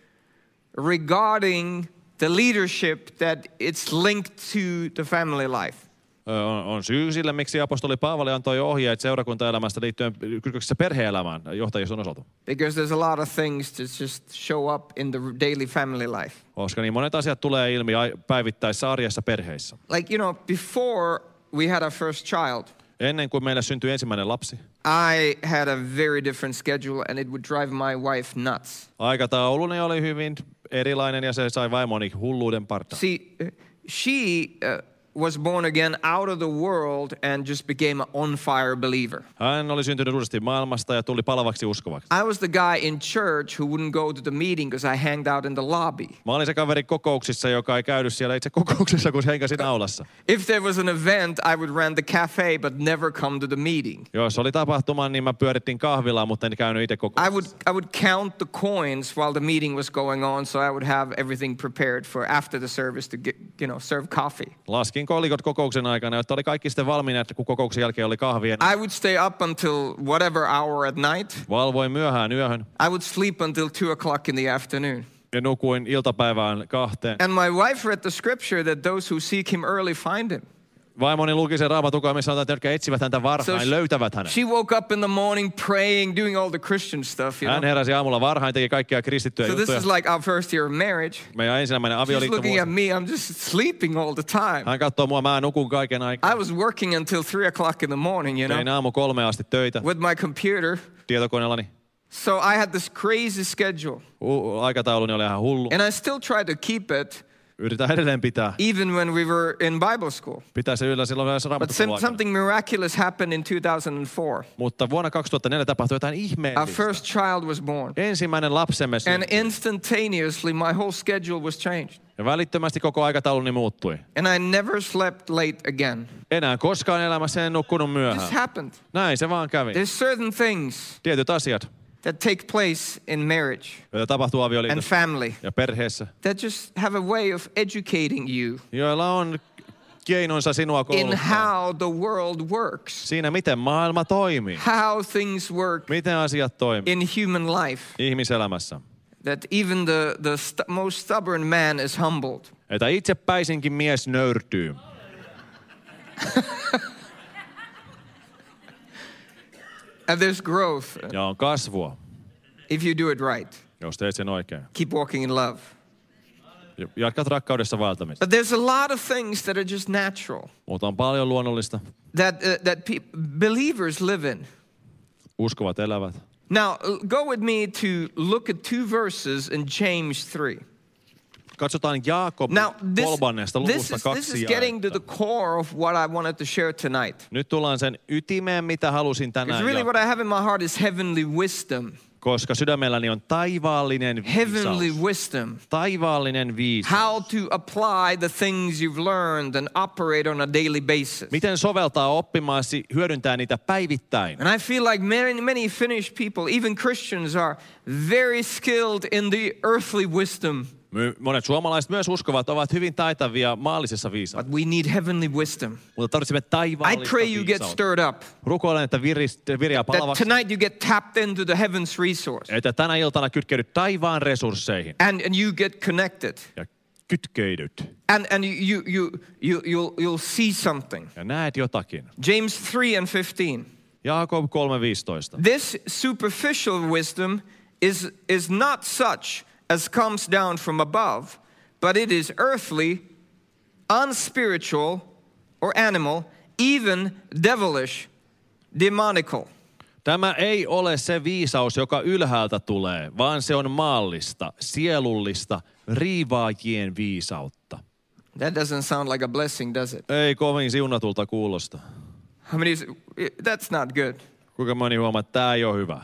regarding the leadership that it's linked to the family life. Ö, On, on syy sille, miksi apostoli Paavali antoi ohjeet seurakuntaelämästä liittyen kytköksessä perhe-elämään johtajiston osalta. Because there's a lot of things that just show up in the daily family life. Koska niin monet asiat tulee ilmi ai- päivittäisessä arjessa perheissä. Like, you know, before we had our first child, Ennen kuin meille syntyi ensimmäinen lapsi, I had a very different schedule and it would drive my wife nuts. aikatauluni oli hyvin erilainen ja se sai vaimoni hulluuden partaan. See, uh, she uh, was born again out of the world and just became an on-fire believer. Hän oli syntynyt uudesti maailmasta ja tuli palavaksi uskovaksi. I was the guy in church who wouldn't go to the meeting because I hanged out in the lobby. Mä olin se kaveri kokouksissa, joka ei käydy siellä itse kokouksessa, kun henkäsin aulassa. If there was an event, I would run the cafe but never come to the meeting. Jos oli tapahtuma, niin mä pyörittiin kahvilaa, mutta en käynyt itse I kokouksessa. would, I would count the coins while the meeting was going on so I would have everything prepared for after the service to get, you know, serve coffee. Laskin kolikot kokouksen aikana, että oli kaikki sitten valmiina, että kun kokouksen jälkeen oli kahvia. I would stay up until whatever hour at night. Valvoin myöhään yöhön I would sleep until two o'clock in the afternoon. ja nukuin iltapäivään kahteen. And my wife read the scripture that those who seek him early find him. Vaimoni luki sen raamatukaan, missä sanotaan, että jotka etsivät häntä varhain, she- löytävät hänet. She woke up in the morning praying, doing all the Christian stuff, you Hän know. heräsi aamulla varhain, teki kaikkia kristittyjä So this juttuja. is like our first year of marriage. Meidän ensimmäinen She's looking avioliittovuosi. at me, I'm just sleeping all the time. Hän katsoo mua, mä nukun kaiken aikaa. I was working until three o'clock in the morning, you Tein know, aamu kolme asti töitä with my computer. tietokoneellani. So I had this crazy schedule. U- aikatauluni oli ihan hullu. And I still try to keep it Yritän edelleen pitää. even when we were in Bible school. Pitää se yllä silloin yleensä But raamattokoulun some, aikana. something miraculous happened in two thousand four. Mutta vuonna kaksituhattaneljä tapahtui jotain Our ihmeellistä. first child was born. Ensimmäinen lapsemme And syntyi. instantaneously, my whole schedule was changed. Ja välittömästi koko aikatauluni muuttui. And I never slept late again. Enää koskaan elämässä en nukkunut This myöhään. happened. Näin se vaan kävi. There's certain things Tietyt asiat, that take place in marriage joita tapahtuu and avioliitossa family ja perheessä, that just have a way of educating you joilla on keinonsa sinua in kouluttaa. how the world works, Siinä, miten maailma toimii. how things work Miten asiat toimii in human life. ihmiselämässä. That even the, the st- most stubborn man is humbled. Että itsepäisinkin mies nöyrtyy. And there's growth Ja on kasvua, if you do it right. jos teet sen oikein. Keep walking in love. Ja jatkat rakkaudessa vaeltamista. But there's a lot of things that are just natural Mutta on paljon luonnollista. that, uh, that pe- believers live in. Uskovat elävät. Now, uh, go with me to look at two verses in James three. Katsotaan Jaakob Now, this, kolmannesta this, luvusta is, this kaksi is getting to jaetta. the core of what I wanted to share tonight. Nyt tullaan sen ytimeen, mitä halusin tänään Because really jakaa. what I have in my heart is heavenly wisdom. Koska sydämelläni on taivaallinen Heavenly viisaus. wisdom. Taivaallinen viisaus. How to apply the things you've learned and operate on a daily basis. Miten soveltaa oppimaasi, hyödyntää niitä päivittäin. And I feel like many, many Finnish people, even Christians, are very skilled in the earthly wisdom. Monet suomalaiset myös uskovat, ovat hyvin taitavia maallisessa viisaudessa. But we need heavenly wisdom. Mutta tarvitsemme I taivaallista pray you get viisautta. stirred up. Rukoilen, että virist- viriää That palavaksi. tonight you get tapped into the heaven's resource. Että tänä iltana kytkeydyt taivaan resursseihin. And, and you get connected. Ja kytkeydyt. And, and you, you, you, you'll, you'll see something. Ja näet jotakin. James three and fifteen. Jaakob kolme viisitoista. This superficial wisdom is, is not such as comes down from above, but it is earthly, unspiritual, or animal, even devilish, demonical. Tämä ei ole se viisaus, joka ylhäältä tulee, vaan se on maallista, sielullista, riivaajien viisautta. That doesn't sound like a blessing, does it? Ei kovin siunatulta kuulosta. How many? That's not good. Kuinka moni huomaa, että tämä ei ole hyvä.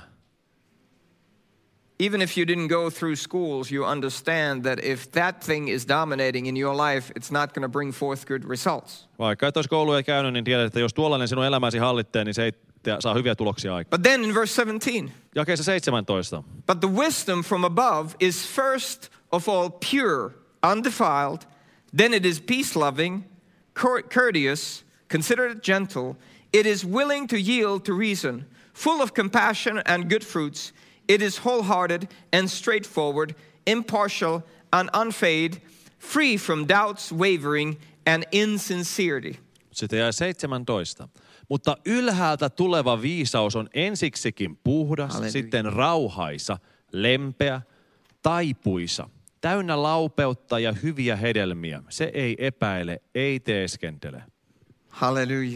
Even if you didn't go through schools, you understand that if that thing is dominating in your life, it's not going to bring forth good results. Vaikka et olisi kouluja käynyt, niin tiedät, että jos tuollainen sinun elämäsi hallitsee, niin se ei saa hyviä tuloksia aikaan. But then in verse seventeen, Jakeessa seitsemäntoista. but the wisdom from above is first of all pure, undefiled, then it is peace-loving, cour- courteous, considerate, gentle, it is willing to yield to reason, full of compassion and good fruits, it is wholehearted and straightforward, impartial and unfeigned, free from doubts, wavering, and insincerity. Sitten jää seitsemäntoista. Mutta ylhäältä tuleva viisaus on ensiksikin puhdas, Halleluja. sitten rauhaisa, lempeä, taipuisa, täynnä laupeutta ja hyviä hedelmiä. Se ei epäile, ei teeskentele. Hallelujah.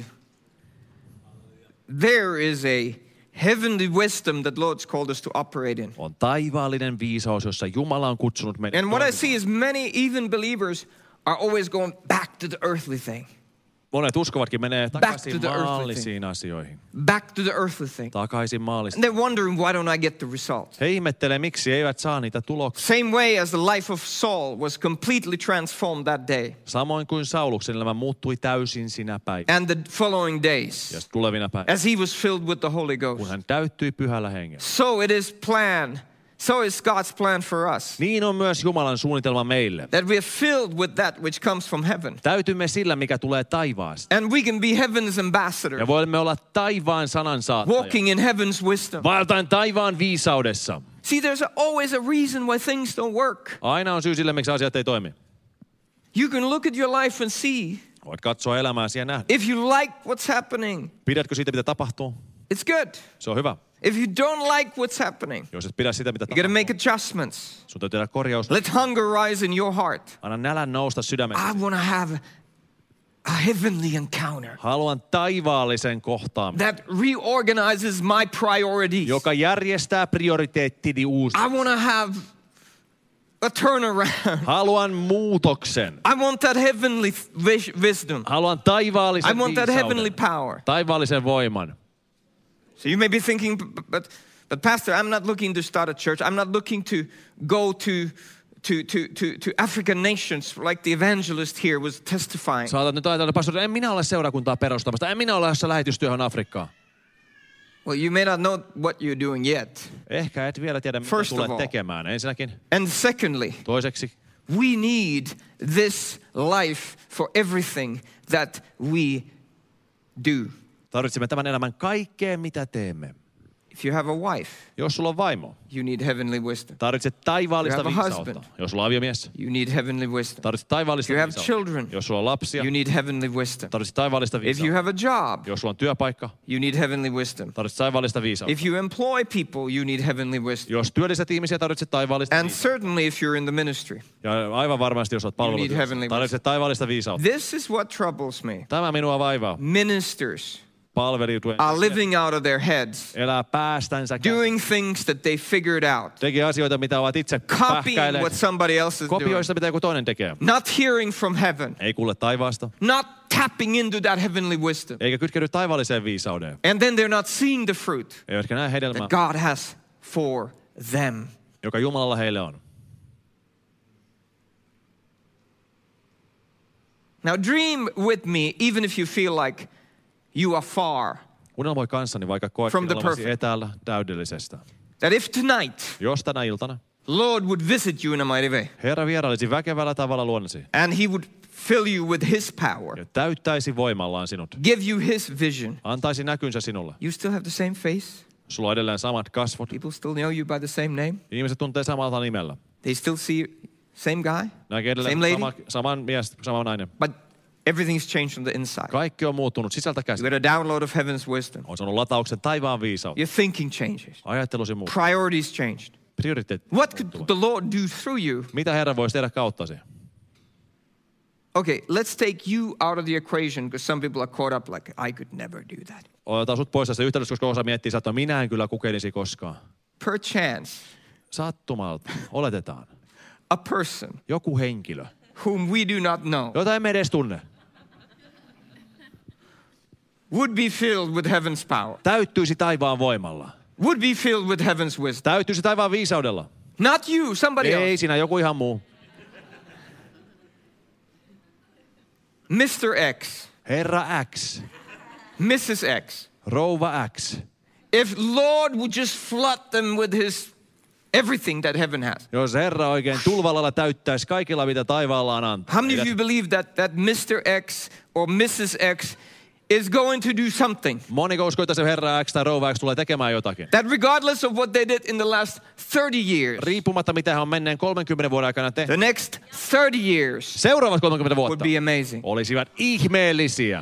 There is a heavenly wisdom that Lord's called us to operate in. On taivaallinen viisaus, jossa Jumala on kutsunut meidät And what I toimimaan. see is many, even believers, are always going back to the earthly thing. Monet uskovatkin menee takaisin to the earthly maallisiin asioihin. Back to the earthly thing. Takaisin And maallisiin. they're wondering, why don't I get the results? He ihmettelee, miksi eivät saa niitä tuloksia. Same way as the life of Saul was completely transformed that day Samoin kuin Sauluksen elämä muuttui täysin sinä päivänä and the following ja days tulevina päivinä, as he was filled with the Holy kun Ghost. hän täyttyi pyhällä hengellä. So it is plan. So is God's plan for us. Niin on myös Jumalan suunnitelma meille. That we are filled with that which comes from heaven. Täytymme sillä, mikä tulee taivaasta. And we can be heaven's ambassador, Ja voimme olla taivaan sanansaattajia. walking in heaven's wisdom. Vaeltaen taivaan viisaudessa. See, there's always a reason why things don't work. Aina on syy sille, miksi asiat ei toimi. You can look at your life and see Voit katsoa elämääsi ja nähdä. if you like what's happening. Pidätkö siitä, mitä tapahtuu? It's good. Se on hyvä. If you don't like what's happening, Jos et pidä sitä, mitä you got to tapahtuu, make adjustments. sun täytyy tehdä korjaus. Let hunger rise in your heart. Anna nälän nousta sydämessä. I want to have a heavenly encounter Haluan taivaallisen kohtaamisen, that reorganizes my priorities. joka järjestää prioriteettini uusi. I want to have a turnaround. Haluan muutoksen. I want that heavenly vis- wisdom. Haluan taivaallisen I want that heavenly viisauden. power. Taivaallisen voiman. So you may be thinking, but, but, but Pastor, I'm not looking to start a church. I'm not looking to go to, to, to, to, to African nations like the evangelist here was testifying. Saatat nyt ajatella, pastori, en minä ole seurakuntaa perustamasta. En minä ole lähdössä lähetystyöhön Afrikkaan. Well, you may not know what you're doing yet. Ehkä et vielä tiedä, mitä First of tulet all. tekemään. Ensinnäkin. And secondly, Toiseksi. we need this life for everything that we do. Tarvitsemme tämän elämän kaikkeen, mitä teemme. If you have a wife, Jos sulla on vaimo, you need heavenly wisdom. tarvitset taivaallista You have a viisautta. husband. Jos sulla on aviomies, You need heavenly wisdom. tarvitset taivaallista You have viisautta. children. Jos sulla on lapsia, You need heavenly wisdom. tarvitset taivaallista If you viisautta. have a job, Jos sulla on työpaikka, you need heavenly wisdom. tarvitset taivaallista viisautta. If you employ people, you need heavenly wisdom. Jos työllistät ihmisiä, tarvitset taivaallista And viisautta. certainly if you're in the ministry. Ja aivan varmasti, jos olet need palvelutyössä, heavenly tarvitset taivaallista viisautta. This is what troubles me. Tämä minua vaivaa. Ministers palvelijoiden are living out of their heads, elää päästänsä käsin. doing things that they figured out, Teki asioita, mitä ovat itse copying pähkäilleet. what somebody else is doing, Kopioista, mitä joku toinen tekee. not hearing from heaven, Ei kuule taivaasta, not tapping into that heavenly wisdom. eikä kytkeydy taivaalliseen viisaudeen. And then they're not seeing the fruit Eivätkä näe hedelmää, that God has for them. joka Jumalalla heille on. Now dream with me, even if you feel like you are far, Unelmoi kanssani, vaikka koetkin From the olevasi perfect. etäällä täydellisestä. that if tonight Jos tänä iltana Lord would visit you in a mighty way, Herra vierailisi väkevällä tavalla luonnasi and he would fill you with his power, ja täyttäisi voimallaan sinut. give you his vision, Antaisi näkynsä sinulle. you still have the same face, Sulla on edelleen samat kasvot. people still know you by the same name, Ihmiset tuntee samalta nimellä. they still see you, same guy, Näkee edelleen Same lady? sama, saman mies, sama nainen. but everything's changed from the inside. Kaikki on muuttunut sisältä You käsin. got a download of heaven's wisdom. On saanut latauksen taivaan viisautta. Your thinking changes. Ajattelusi muuttuu. Priorities changed. Prioriteetit What could muuttuvat. the Lord do through you? Mitä Herra voisi tehdä kauttasi? Okay, let's take you out of the equation because some people are caught up like, I could never do that. Otetaan sut pois tästä yhtälöstä, koska osa miettii, että minä en kyllä kokeilisi koskaan. Per chance, Sattumalta, oletetaan. a person Joku henkilö, whom we do not know jota emme edes tunne, would be filled with heaven's power, täyttyisi taivaan voimalla. would be filled with heaven's wisdom. Täyttyisi taivaan viisaudella. Not you, somebody Ei else. sinä, joku ihan muu. mister X, Herra X, Missus X. rouva X. If Lord would just flood them with his everything that heaven has. Jos Herra oikein tulvalla täyttäisi kaikilla, mitä taivaalla on antaa. How many of you believe that, that mister X or Missus X is going to do something? Moniko uskoo, että se Herra X tai rouva X tulee tekemään jotakin. That regardless of what they did in the last thirty years, Riippumatta mitä hän on menneen kolmenkymmenen vuoden aikana tehnyt. the next thirty years Seuraavat kolmekymmentä would vuotta be amazing. olisivat ihmeellisiä.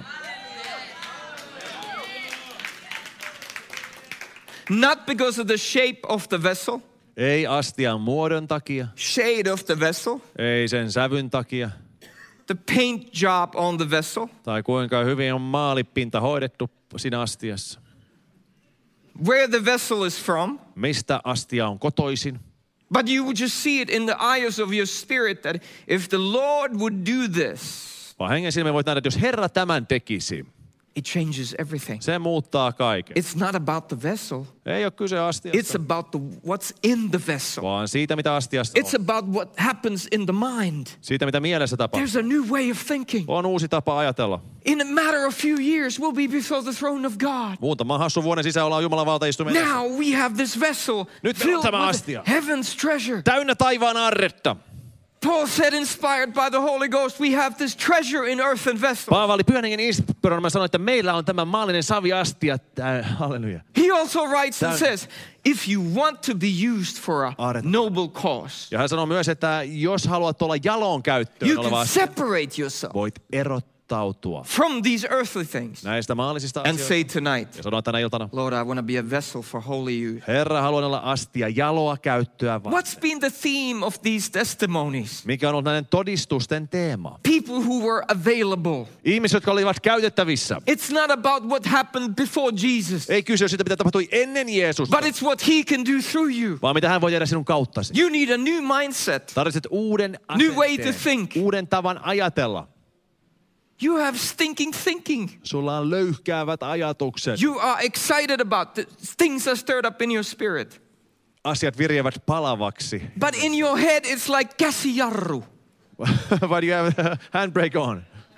Not because of the shape of the vessel, Ei astian muodon takia, shade of the vessel, ei sen sävyn takia, the paint job on the vessel, tai kuinka hyvin on maalipinta hoidettu siinä astiassa. where the vessel is from, Mistä astia on kotoisin. but you would just see it in the eyes of your spirit that if the Lord would do this, Vaan hengen silmin voit nähdä, että jos Herra tämän tekisi, it changes everything. se muuttaa kaiken. It's not about the vessel. Ei ole kyse It's astiasta, about the what's in the vessel. vaan siitä, mitä astiassa It's on. about what happens in the mind. Siitä, mitä mielessä tapahtuu. There's a new way of thinking. On uusi tapa ajatella. In a matter of few years, we'll be before the throne of God. Muutaman hassun vuoden sisään ollaan Jumalan valtaistuminen. Now we have this vessel Nyt meillä on filled tämä with astia. heaven's treasure. Täynnä taivaan arretta. Paul said, inspired by the Holy Ghost, we have this treasure in earthen vessels. Paavali Pyhän Hengen inspiroima sanoi, että meillä on tämä maallinen saviastia. Äh, halleluja. He also writes and That- says, if you want to be used for a Arret. noble cause, Ja hän sanoi myös, että jos haluat olla jaloon käyttöön you oleva can asia, separate yourself voit erottautua from these earthly things näistä maallisista and asioista. say tonight, Ja sanoa tänä iltana, Lord, I want to be a vessel for holy use. Herra, haluan olla astia jaloa käyttöä varten. What's been the theme of these testimonies? Mikä on ollut näiden todistusten teema? People who were available. Ihmiset, jotka olivat käytettävissä. It's not about what happened before Jesus, Ei kyse siitä, mitä tapahtui ennen Jeesusta, but it's what he can do through you. vaan mitä hän voi tehdä sinun kauttasi. You need a new mindset. Tarvitset uuden New way to asenteen, think. uuden tavan ajatella. You have stinking thinking. Sulla on löyhkäävät ajatukset. You are excited about it. Things are stirred up in your spirit. Asiat virjevät palavaksi. But in your head, it's like käsijarru. But you have a handbrake on.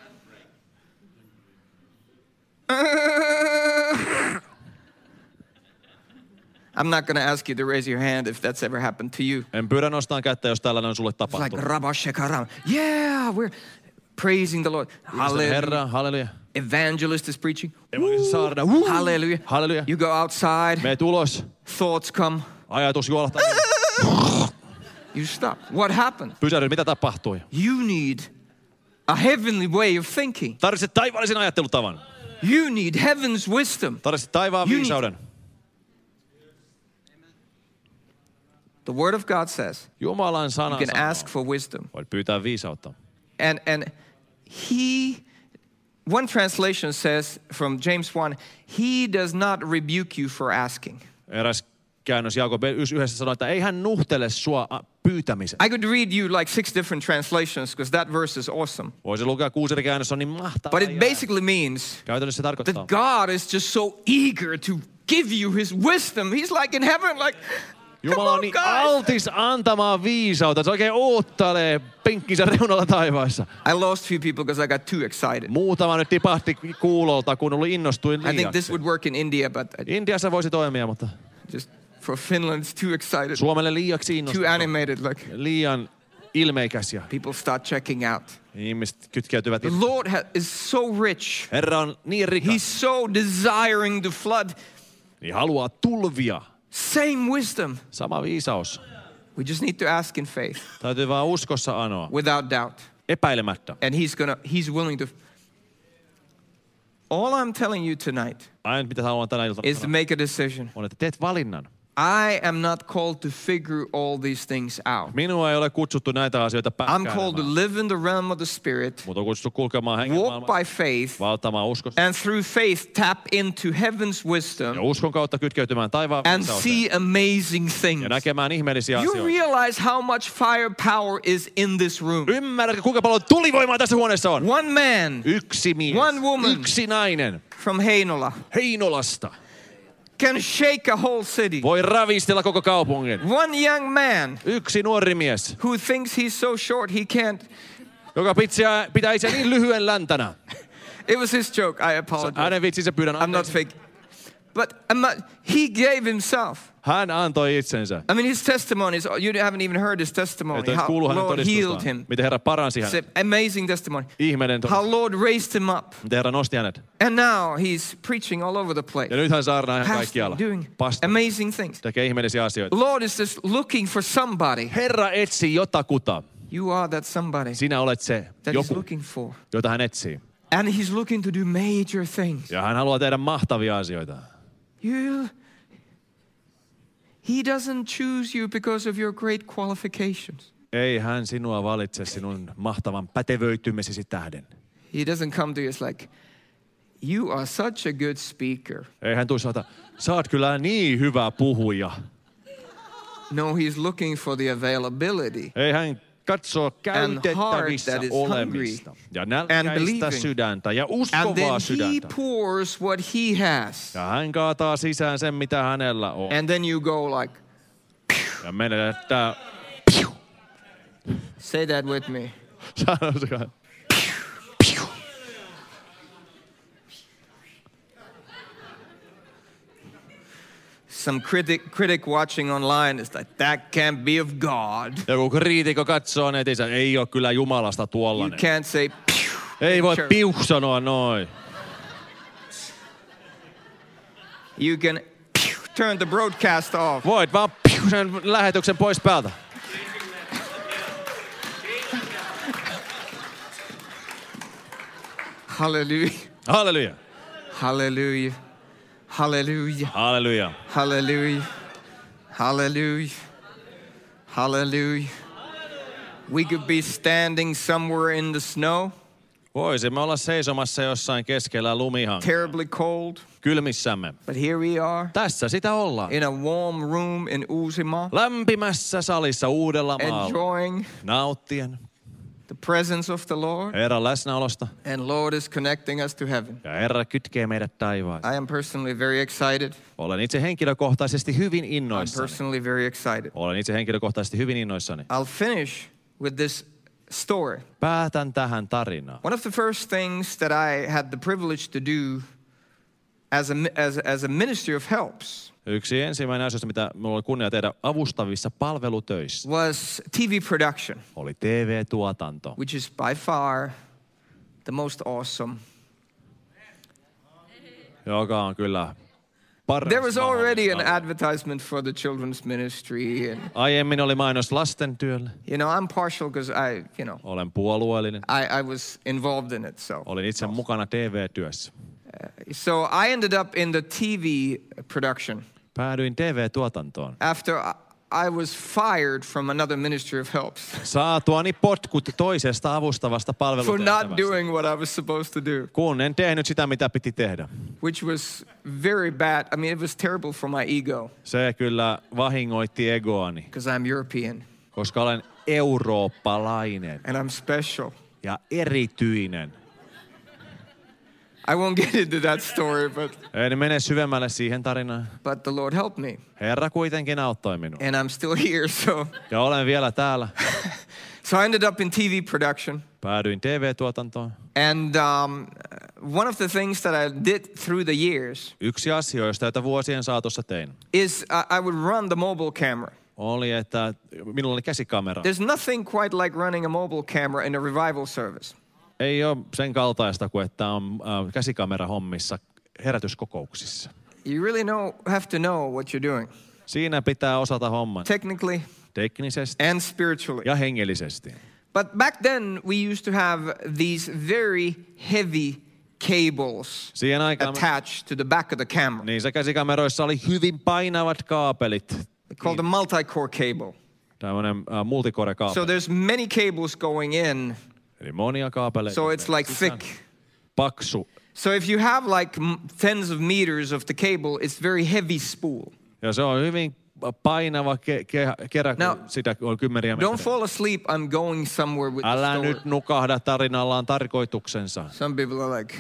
I'm not going to ask you to raise your hand if that's ever happened to you. En pyydä nostaa kättä, jos tällainen on sulle It's like tapahtunut. rabashekaram. Yeah, we're praising the Lord. Hallelujah. Herra, halleluja. Evangelist is preaching. Evankelista saarna. Hallelujah. Halleluja. You go outside. Meet ulos. Thoughts come. Ajatus juolahtaa. You stop. What happened? Pysähdy, mitä tapahtui? You need a heavenly way of thinking. Tarvitset taivaallisen ajattelutavan. You need heaven's wisdom. Tarvitset taivaan You need- viisauden. The word of God says Jumalan sana you can sanoo. ask for wisdom. Voit pyytää viisautta. And and he one translation says from James one, he does not rebuke you for asking. Eräs käännös Jaakob yhdessä sanoi, että ei hän nuhtele sua pyytämisen. I could read you like six different translations because that verse is awesome. Voisi lukea kuusi eri käännös, on niin mahtava. But it basically means Käytännössä se tarkoittaa, that God is just so eager to give you his wisdom. He's like in heaven like, come Jumala on on niin guys. altis antamaan viisautta, että se oikein oottelee penkkinsä reunalla taivaissa. I lost few people because I got too excited. Muutama nyt tipahti kuulolta, kun oli innostuin I think this liiaksi. would work in India, but I Intiassa voisi toimia, mutta just for Finland it's too excited, Suomelle liiaksi too innostunut. animated. Like Liian ilmeikäs ja people start checking out. ihmiset kytkeytyvät. The Lord ha- is so rich. Herra on niin rikas, He's so desiring to flood. niin haluaa tulvia. Same wisdom. Sama viisaus. We just need to ask in faith, Täytyy vaan uskossa anoa. without doubt. Epäilemättä. And he's gonna, he's willing to. All I'm telling you tonight Aina mitä haluan tänä iltana is to sanoa, make a decision. on, että teet valinnan. I am not called to figure all these things out. Minua ei ole kutsuttu näitä asioita I'm called to pähkäilemään. live in the realm of the Spirit, Mutta on kutsuttu kulkemaan hengen walk maailmaa, by faith, valtamaan uskossa. and through faith tap into heaven's Ja wisdom uskon kautta kytkeytymään taivaan and viisauteen. see amazing things. Ja näkemään ihmeellisiä You asioita. realize how much firepower is in this room. Ymmärrätkö, kuinka paljon tulivoimaa tässä huoneessa on? One man Yksi mies, One woman. yksi nainen from Heinola Heinolasta can shake a whole city. voi ravistella koko kaupungin. One young man Yksi nuori mies, who thinks he's so short he can't. joka pitää, pitää itse niin lyhyen läntänä. It was his joke. I apologize. Hänen vitsinsä pyydän I'm not anteeksi. fake. But I'm not, he gave himself. Hän antoi itsensä. I mean, his testimonies, you haven't even heard his testimony, Et olet how kuullut hänen Lord healed todistustaan. him. Miten Herra paransi It's hänet. an amazing testimony. Ihmeinen How todistus. Lord raised him up. Miten Herra nosti hänet. And now he's preaching all over the place. Ja nyt hän saarnaa ihan Pastor, kaikkialla. doing Pastor amazing things. tekee ihmeellisiä asioita. Lord is just looking for somebody. Herra etsii jotakuta. You are that somebody Sinä olet se that he's joku, looking for. jota hän etsii. And he's looking to do major things. Ja hän haluaa tehdä mahtavia asioita. You, he doesn't choose you because of your great qualifications. Ei hän sinua valitse sinun mahtavan pätevöitymisesi tähden. He doesn't come to you as like, you are such a good speaker. Ei hän tuu sanoa, sä oot kyllä niin hyvä puhuja. No, he's looking for the availability Ei hän katsoo käytettävissä that is olemista. Ja and nälkäistä believing. sydäntä ja and then uskovaa he sydäntä. pours what he has. Ja hän kaataa sisään sen, mitä hänellä on. And then you go like, Ja menettää... say that with me. Sanotaan. Some critic critic watching online is like, that can't be of God. Joku kriitikko katsoo netissä, ei ole kyllä Jumalasta You tuollainen. can't say, Ei voi Sure. piuh sanoa noin. you can turn the broadcast off. Voit vaan piuh sen lähetyksen pois päältä. Hallelujah. Halleluja. Hallelujah. Hallelujah. Halleluja. Hallelujah. Hallelujah. Hallelujah. We could be standing somewhere in the snow, Voisimme olla seisomassa jossain keskellä lumihanketta. terribly cold, Kylmissämme. but here we are Tässä sitä ollaan. in a warm room in Uusimaa, Lämpimässä salissa Uudellamaalla. enjoying Nauttien the presence of the Lord, Herran läsnäolosta. and Lord is connecting us to heaven. Ja Herra kytkee meidät taivaaseen. I am personally very excited. Olen itse henkilökohtaisesti hyvin I'm innoissani. personally very excited. Olen itse henkilökohtaisesti hyvin innoissani. I'll finish with this story. Päätän tähän tarinaan. One of the first things that I had the privilege to do as a, as, as a ministry of helps Yksi ensimmäinen asioista, mitä minulla oli kunnia tehdä avustavissa palvelutöissä, was T V production, oli T V-tuotanto, which is by far the most awesome. joka on kyllä paras There was already an mahdollinen. advertisement for the children's ministry, and Aiemmin oli mainos lastentyölle. you know I'm partial because I, you know, Olen puolueellinen. I, I was involved in it. So, Olin itse mukana T V-työssä. so I ended up in the T V production Päädyin T V-tuotantoon. after I was fired from another ministry of helps Saatuani potkut toisesta avustavasta for not palvelutehtävästä. doing what I was supposed to do, Kun en tehnyt sitä, mitä piti tehdä. which was very bad. I mean, it was terrible for my ego Se kyllä vahingoitti egoani, because I'm European koska olen eurooppalainen and I'm special. ja erityinen. I won't get into that story, but En mene syvemmälle siihen tarinaan. but the Lord helped me, Herra kuitenkin auttoi minua. and I'm still here. So, Ja olen vielä täällä. so I ended up in T V production, Päädyin T V-tuotantoon. and um, one of the things that I did through the years Yksi asioista, joita vuosien saatossa tein, is I, I would run the mobile camera. oli, että minulla oli käsikamera. There's nothing quite like running a mobile camera in a revival service. Ei ole sen kaltaista kuin, että on äh, käsikamera hommissa herätyskokouksissa. You really know, have to know what you're doing, Siinä pitää osata homman technically teknisesti and spiritually. ja hengellisesti. But back then, we used to have these very heavy cables Siihen aikaan, attached to the back of the camera. niissä käsikameroissa oli hyvin painavat kaapelit. They're called a multi-core cable. Tämmöinen äh, multicore-kaapeli. So there's many cables going in, Eli monia kaapeleita. so it's like thick. Paksu. So if you have like m- tens of meters of the cable, it's very heavy spool. Ja se on hyvin painava ke- ke- kerä, kun Now, sitä on kymmeniä Don't metriä. fall asleep, I'm going somewhere with the Älä story. nyt nukahda, tarinallaan tarkoituksensa. Some people are like,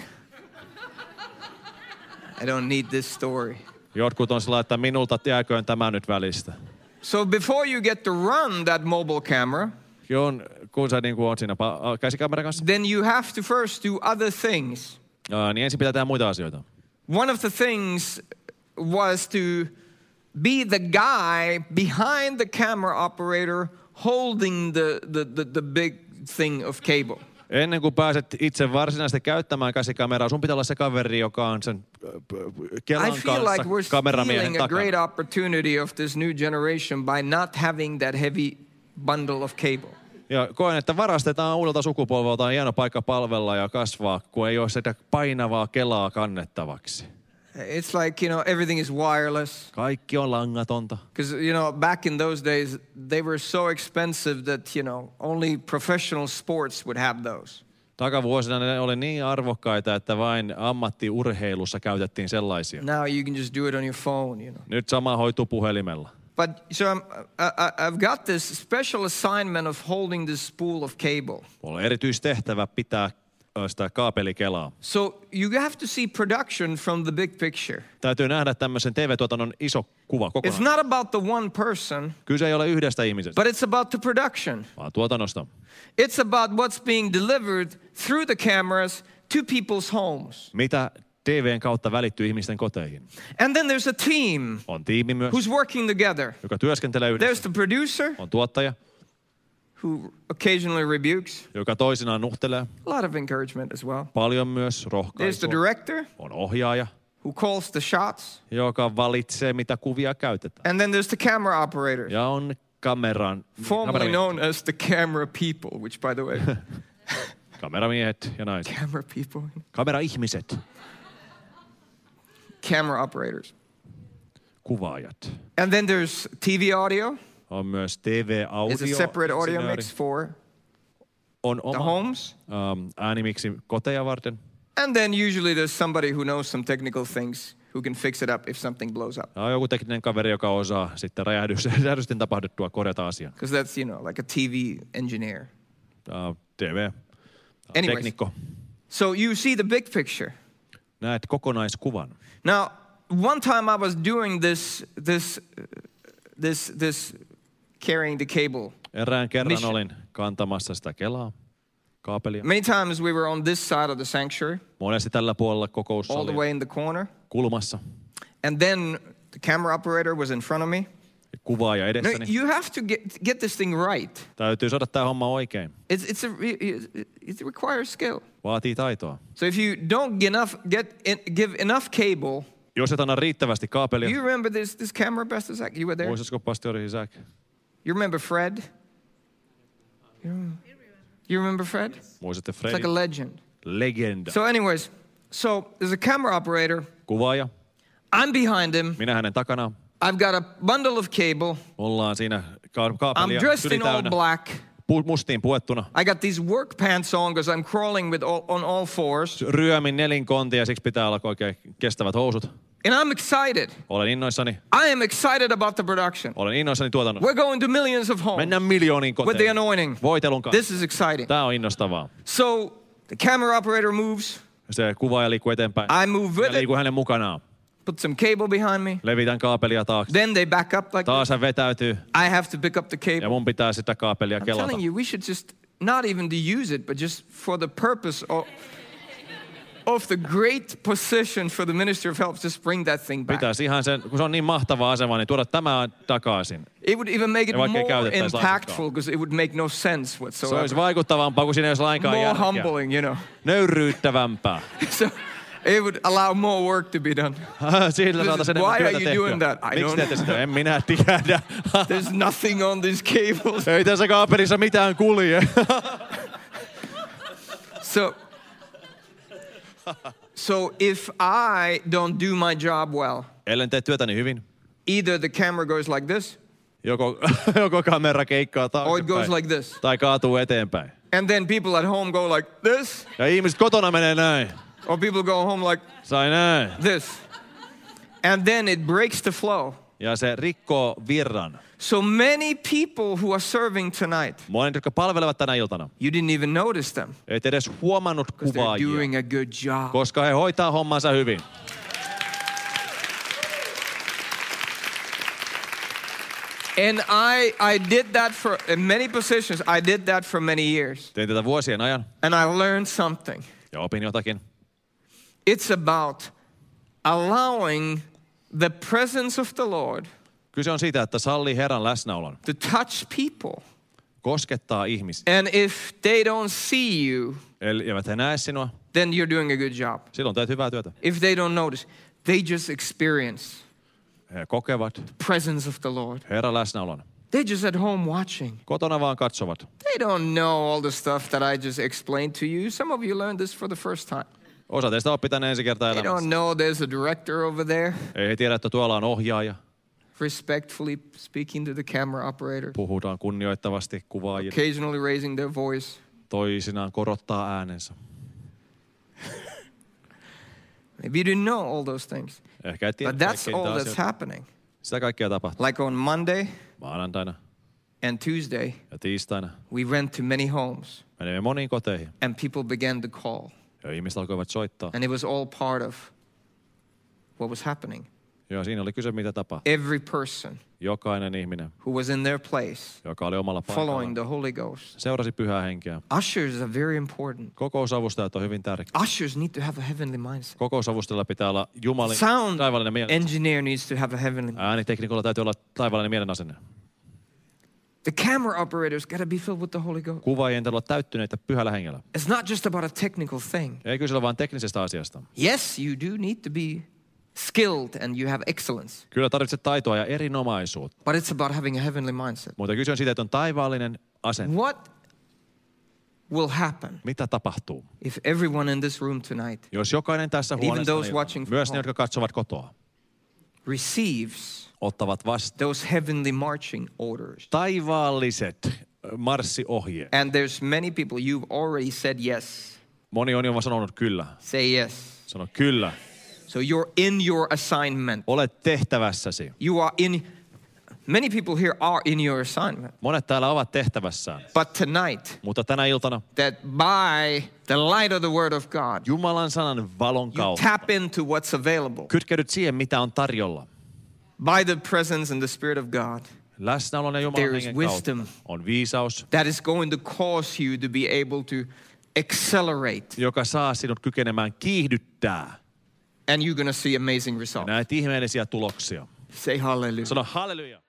I don't need this story. Jotkut on sillä, että minulta jääköön tämä nyt välistä. So before you get to run that mobile camera, Jon, kun sä niin kuin oot siinä pa- käsikameran kanssa, then you have to first do other things. ää, niin ensin pitää tehdä muita asioita. One of the things was to be the guy behind the camera operator holding the, the, the, the big thing of cable. Ennen kuin pääset itse varsinaisesti käyttämään käsikameraa, sun pitää olla se kaveri, joka on sen äh, I kelan feel kanssa like we're kameramiehen stealing a great takana. opportunity of this new generation by not having that heavy bundle of cable. Ja koen, että varastetaan uudelta sukupolvelta on hieno paikka palvella ja kasvaa, kun ei ole sitä painavaa kelaa kannettavaksi. It's like, you know, everything is wireless. Kaikki on langatonta. Because, you know, back in those days, they were so expensive that, you know, only professional sports would have those. Takavuosina ne oli niin arvokkaita, että vain ammattiurheilussa käytettiin sellaisia. Now you can just do it on your phone, you know. Nyt sama hoituu puhelimella. But so I'm, I, I, I've got this special assignment of holding this spool of cable. Mulla on erityistehtävä pitää ö, sitä kaapelikelaa. So you have to see production from the big picture. Täytyy nähdä tämmöisen T V-tuotannon iso kuva It's kokonaan. not about the one person, Kyse ei ole yhdestä ihmisestä, but it's about the production. vaan tuotannosta. It's about what's being delivered through the cameras to people's homes. Mitä T V:n kautta välittyy ihmisten koteihin. And then there's a team On tiimi myös, who's working together. joka työskentelee There's yhdessä. the producer On tuottaja, who occasionally rebukes. joka toisinaan nuhtelee. A lot of encouragement as well. Paljon myös There's the rohkaisua. director On ohjaaja, who calls the shots. joka valitsee, mitä kuvia käytetään. And then there's the camera operator, Ja on kameran, formerly kameramiehet, known as the camera people, which by the way, kameramiehet ja naiset. camera people, Kameraihmiset, camera operators. kuvaajat. And then there's T V audio. On myös T It's V-audio. a separate audio insinööri. mix for On the oma homes. um, äänimiksi koteja varten. And then usually there's somebody who knows some technical things who can fix it up if something blows up. Ja on joku tekninen kaveri, joka osaa sitten räjähdys, räjähdysten tapahduttua korjata asian. Because that's, you know, like a T V engineer. Uh, T V. Anyways. Teknikko. So you see the big picture. Näet kokonaiskuvan. Now, one time I was doing this, this, uh, this, this, carrying the cable. Erään kerran Mission. olin kantamassa sitä kelaa, kaapelia. Many times we were on this side of the sanctuary, Monesti tällä puolella all the kokoussalia way in the corner. kulmassa. And then the camera operator was in front of me. Kuvaaja No, edessäni. you have to get, get this thing right. Täytyy saada tämä homma oikein. It's, it's a, it, it requires skill. Vaatii taitoa. So if you don't get enough, get in, give enough cable, Jos et anna riittävästi kaapelia, you remember this, this camera, Pastor Zach? You were there? muistatko pastori Isaac? You remember Fred? You remember, you remember Fred? Muistatte It's like a Fredin? legend. Legenda. So anyways, so there's a camera operator. Kuvaaja, I'm behind him. minä hänen takanaan. I've got a bundle of cable. Mulla on siinä ka- I'm kaapelia dressed syli in all täynnä, black. pu- mustiin puettuna. I got these work pants on because I'm crawling with all, on all fours. Ryömin nelinkontia ja siksi pitää olla oikein kestävät housut. And I'm excited. Olen innoissani. I am excited about the production. Olen innoissani tuotannosta. We're going to millions of homes Mennään miljooniin with the koteihin. anointing. Voitelun kanssa. This is exciting. Tää on innostavaa. So the camera operator moves. Se kuvaaja liikkuu eteenpäin. I move Ja with it. liikuu hänen mukanaan. Put some cable behind me. Levitän kaapelia taakse. Then they back up like Taas this. hän vetäytyy I have to pick up the ja cable. mun pitää sitä kaapelia I'm kelata. telling you, we should just not even to use it, but just for the purpose of, of the great position for the Ministry of Help, just bring that thing back. Pitäisi ihan sen, kun se on niin mahtava asema, niin tuoda tämä takaisin. It would even make it Ja vaikka ei more käytettäisi impactful because it would make no sense Se olisi whatsoever. vaikuttavampaa, kun siinä ei olisi lainkaan More järkeä. humbling, you know. Nöyryyttävämpää. So it would allow more work to be done. Sillä saataisiin Why enemmän are työtä you tehtyä. doing that? I Miksi don't teette know. sitä? En minä tiedä. There's nothing on these cables. Ei tässä kaapelissa mitään kulje. So, so if I don't do my job well, Ellen tee työtäni hyvin. either the camera goes like this, Joko, joko kamera keikkaa or it goes taaksepäin like this. tai kaatuu eteenpäin. And then people at home go like this, Ja ihmiset kotona menee näin. or people go home like Sai näin. this. And then it breaks the flow. Ja se rikkoo virran. So many people who are serving tonight, Monet, jotka palvelevat tänä iltana, you didn't even notice them et edes huomannut because they're kuvaajia, doing a good job. koska he hoitaa hommansa hyvin. And I, I did that for, in many positions, I did that for many years. Tein tätä vuosien ajan And I learned something. ja opin jotakin. It's about allowing the presence of the Lord Kyse on siitä, että sallii Herran läsnäolon. to touch people. Koskettaa ihmisiä. And if they don't see you, Eli eivät he näe sinua, then you're doing a good job. silloin teet hyvää työtä. If they don't notice, they just experience He kokevat the presence of the Lord. Herran läsnäolon. They're just at home watching. Kotona vaan katsovat. They don't know all the stuff that I just explained to you. Some of you learned this for the first time. Osa teistä oppi tänne ensi kertaa They don't elämässä. know there's a director over there, Ei he tiedä, että tuolla on ohjaaja. respectfully speaking to the camera operator, Puhutaan kunnioittavasti kuvaajille. occasionally raising their voice. Toisinaan korottaa äänensä. Maybe you didn't know all those things. Ehkä et tiedä But that's kaikkia niitä all that's asioita. happening. Sitä kaikkea tapahtuu. Like on Monday Maanantaina and Tuesday, ja tiistaina we went to many homes menemme moniin koteihin. and people began to call. Ja ihmiset alkoivat soittaa. And it was all part of what was happening. Joo, siinä oli kyse, mitä tapahtui. Every person Jokainen ihminen, who was in their place joka oli omalla following paikallaan, the Holy Ghost. seurasi pyhää henkeä. Ushers are very important. Kokousavustajat on hyvin tärkeitä. Ushers need to have a heavenly mindset. Kokousavustajalla pitää olla Jumalin Sound taivaallinen mielen. engineer needs to have a heavenly mindset. Ääniteknikolla täytyy olla taivaallinen mielenasenne. The camera operators got to be filled with the Holy Ghost. Kuvaajien täytyy olla täyttyneitä pyhällä hengellä. It's not just about a technical thing. Ei kyse ole vain teknisestä asiasta. Yes, you do need to be skilled and you have excellence. Kyllä tarvitset taitoa ja erinomaisuutta. But it's about having a heavenly mindset. Mutta kyse on siitä, että on taivaallinen asenne. What will happen Mitä tapahtuu, if everyone in this room tonight jos jokainen tässä even huoneessa, those watching from myös ne, home, jotka katsovat kotoa, receives ottavat vastaan those heavenly marching orders? taivaalliset marssiohjeet. And there's many people, you've already said yes. Moni on jo sanonut kyllä. Say yes. Sano kyllä. So you're in your assignment. Olet tehtävässäsi. You are in, many people here are in your assignment. Monet täällä ovat tehtävässään. But tonight, Mutta tänä iltana that by the light of the word of God, Jumalan sanan valon you kautta tap into what's available kytkeydyt siihen, mitä on tarjolla. by the presence and the Spirit of God. Läsnäolon ja Jumalan There is hengen kautta wisdom. on viisaus, That is going to cause you to be able to accelerate. joka saa sinut kykenemään kiihdyttää. And you're going to see amazing Ja results. näet ihmeellisiä tuloksia. Say hallelujah. Sano halleluja.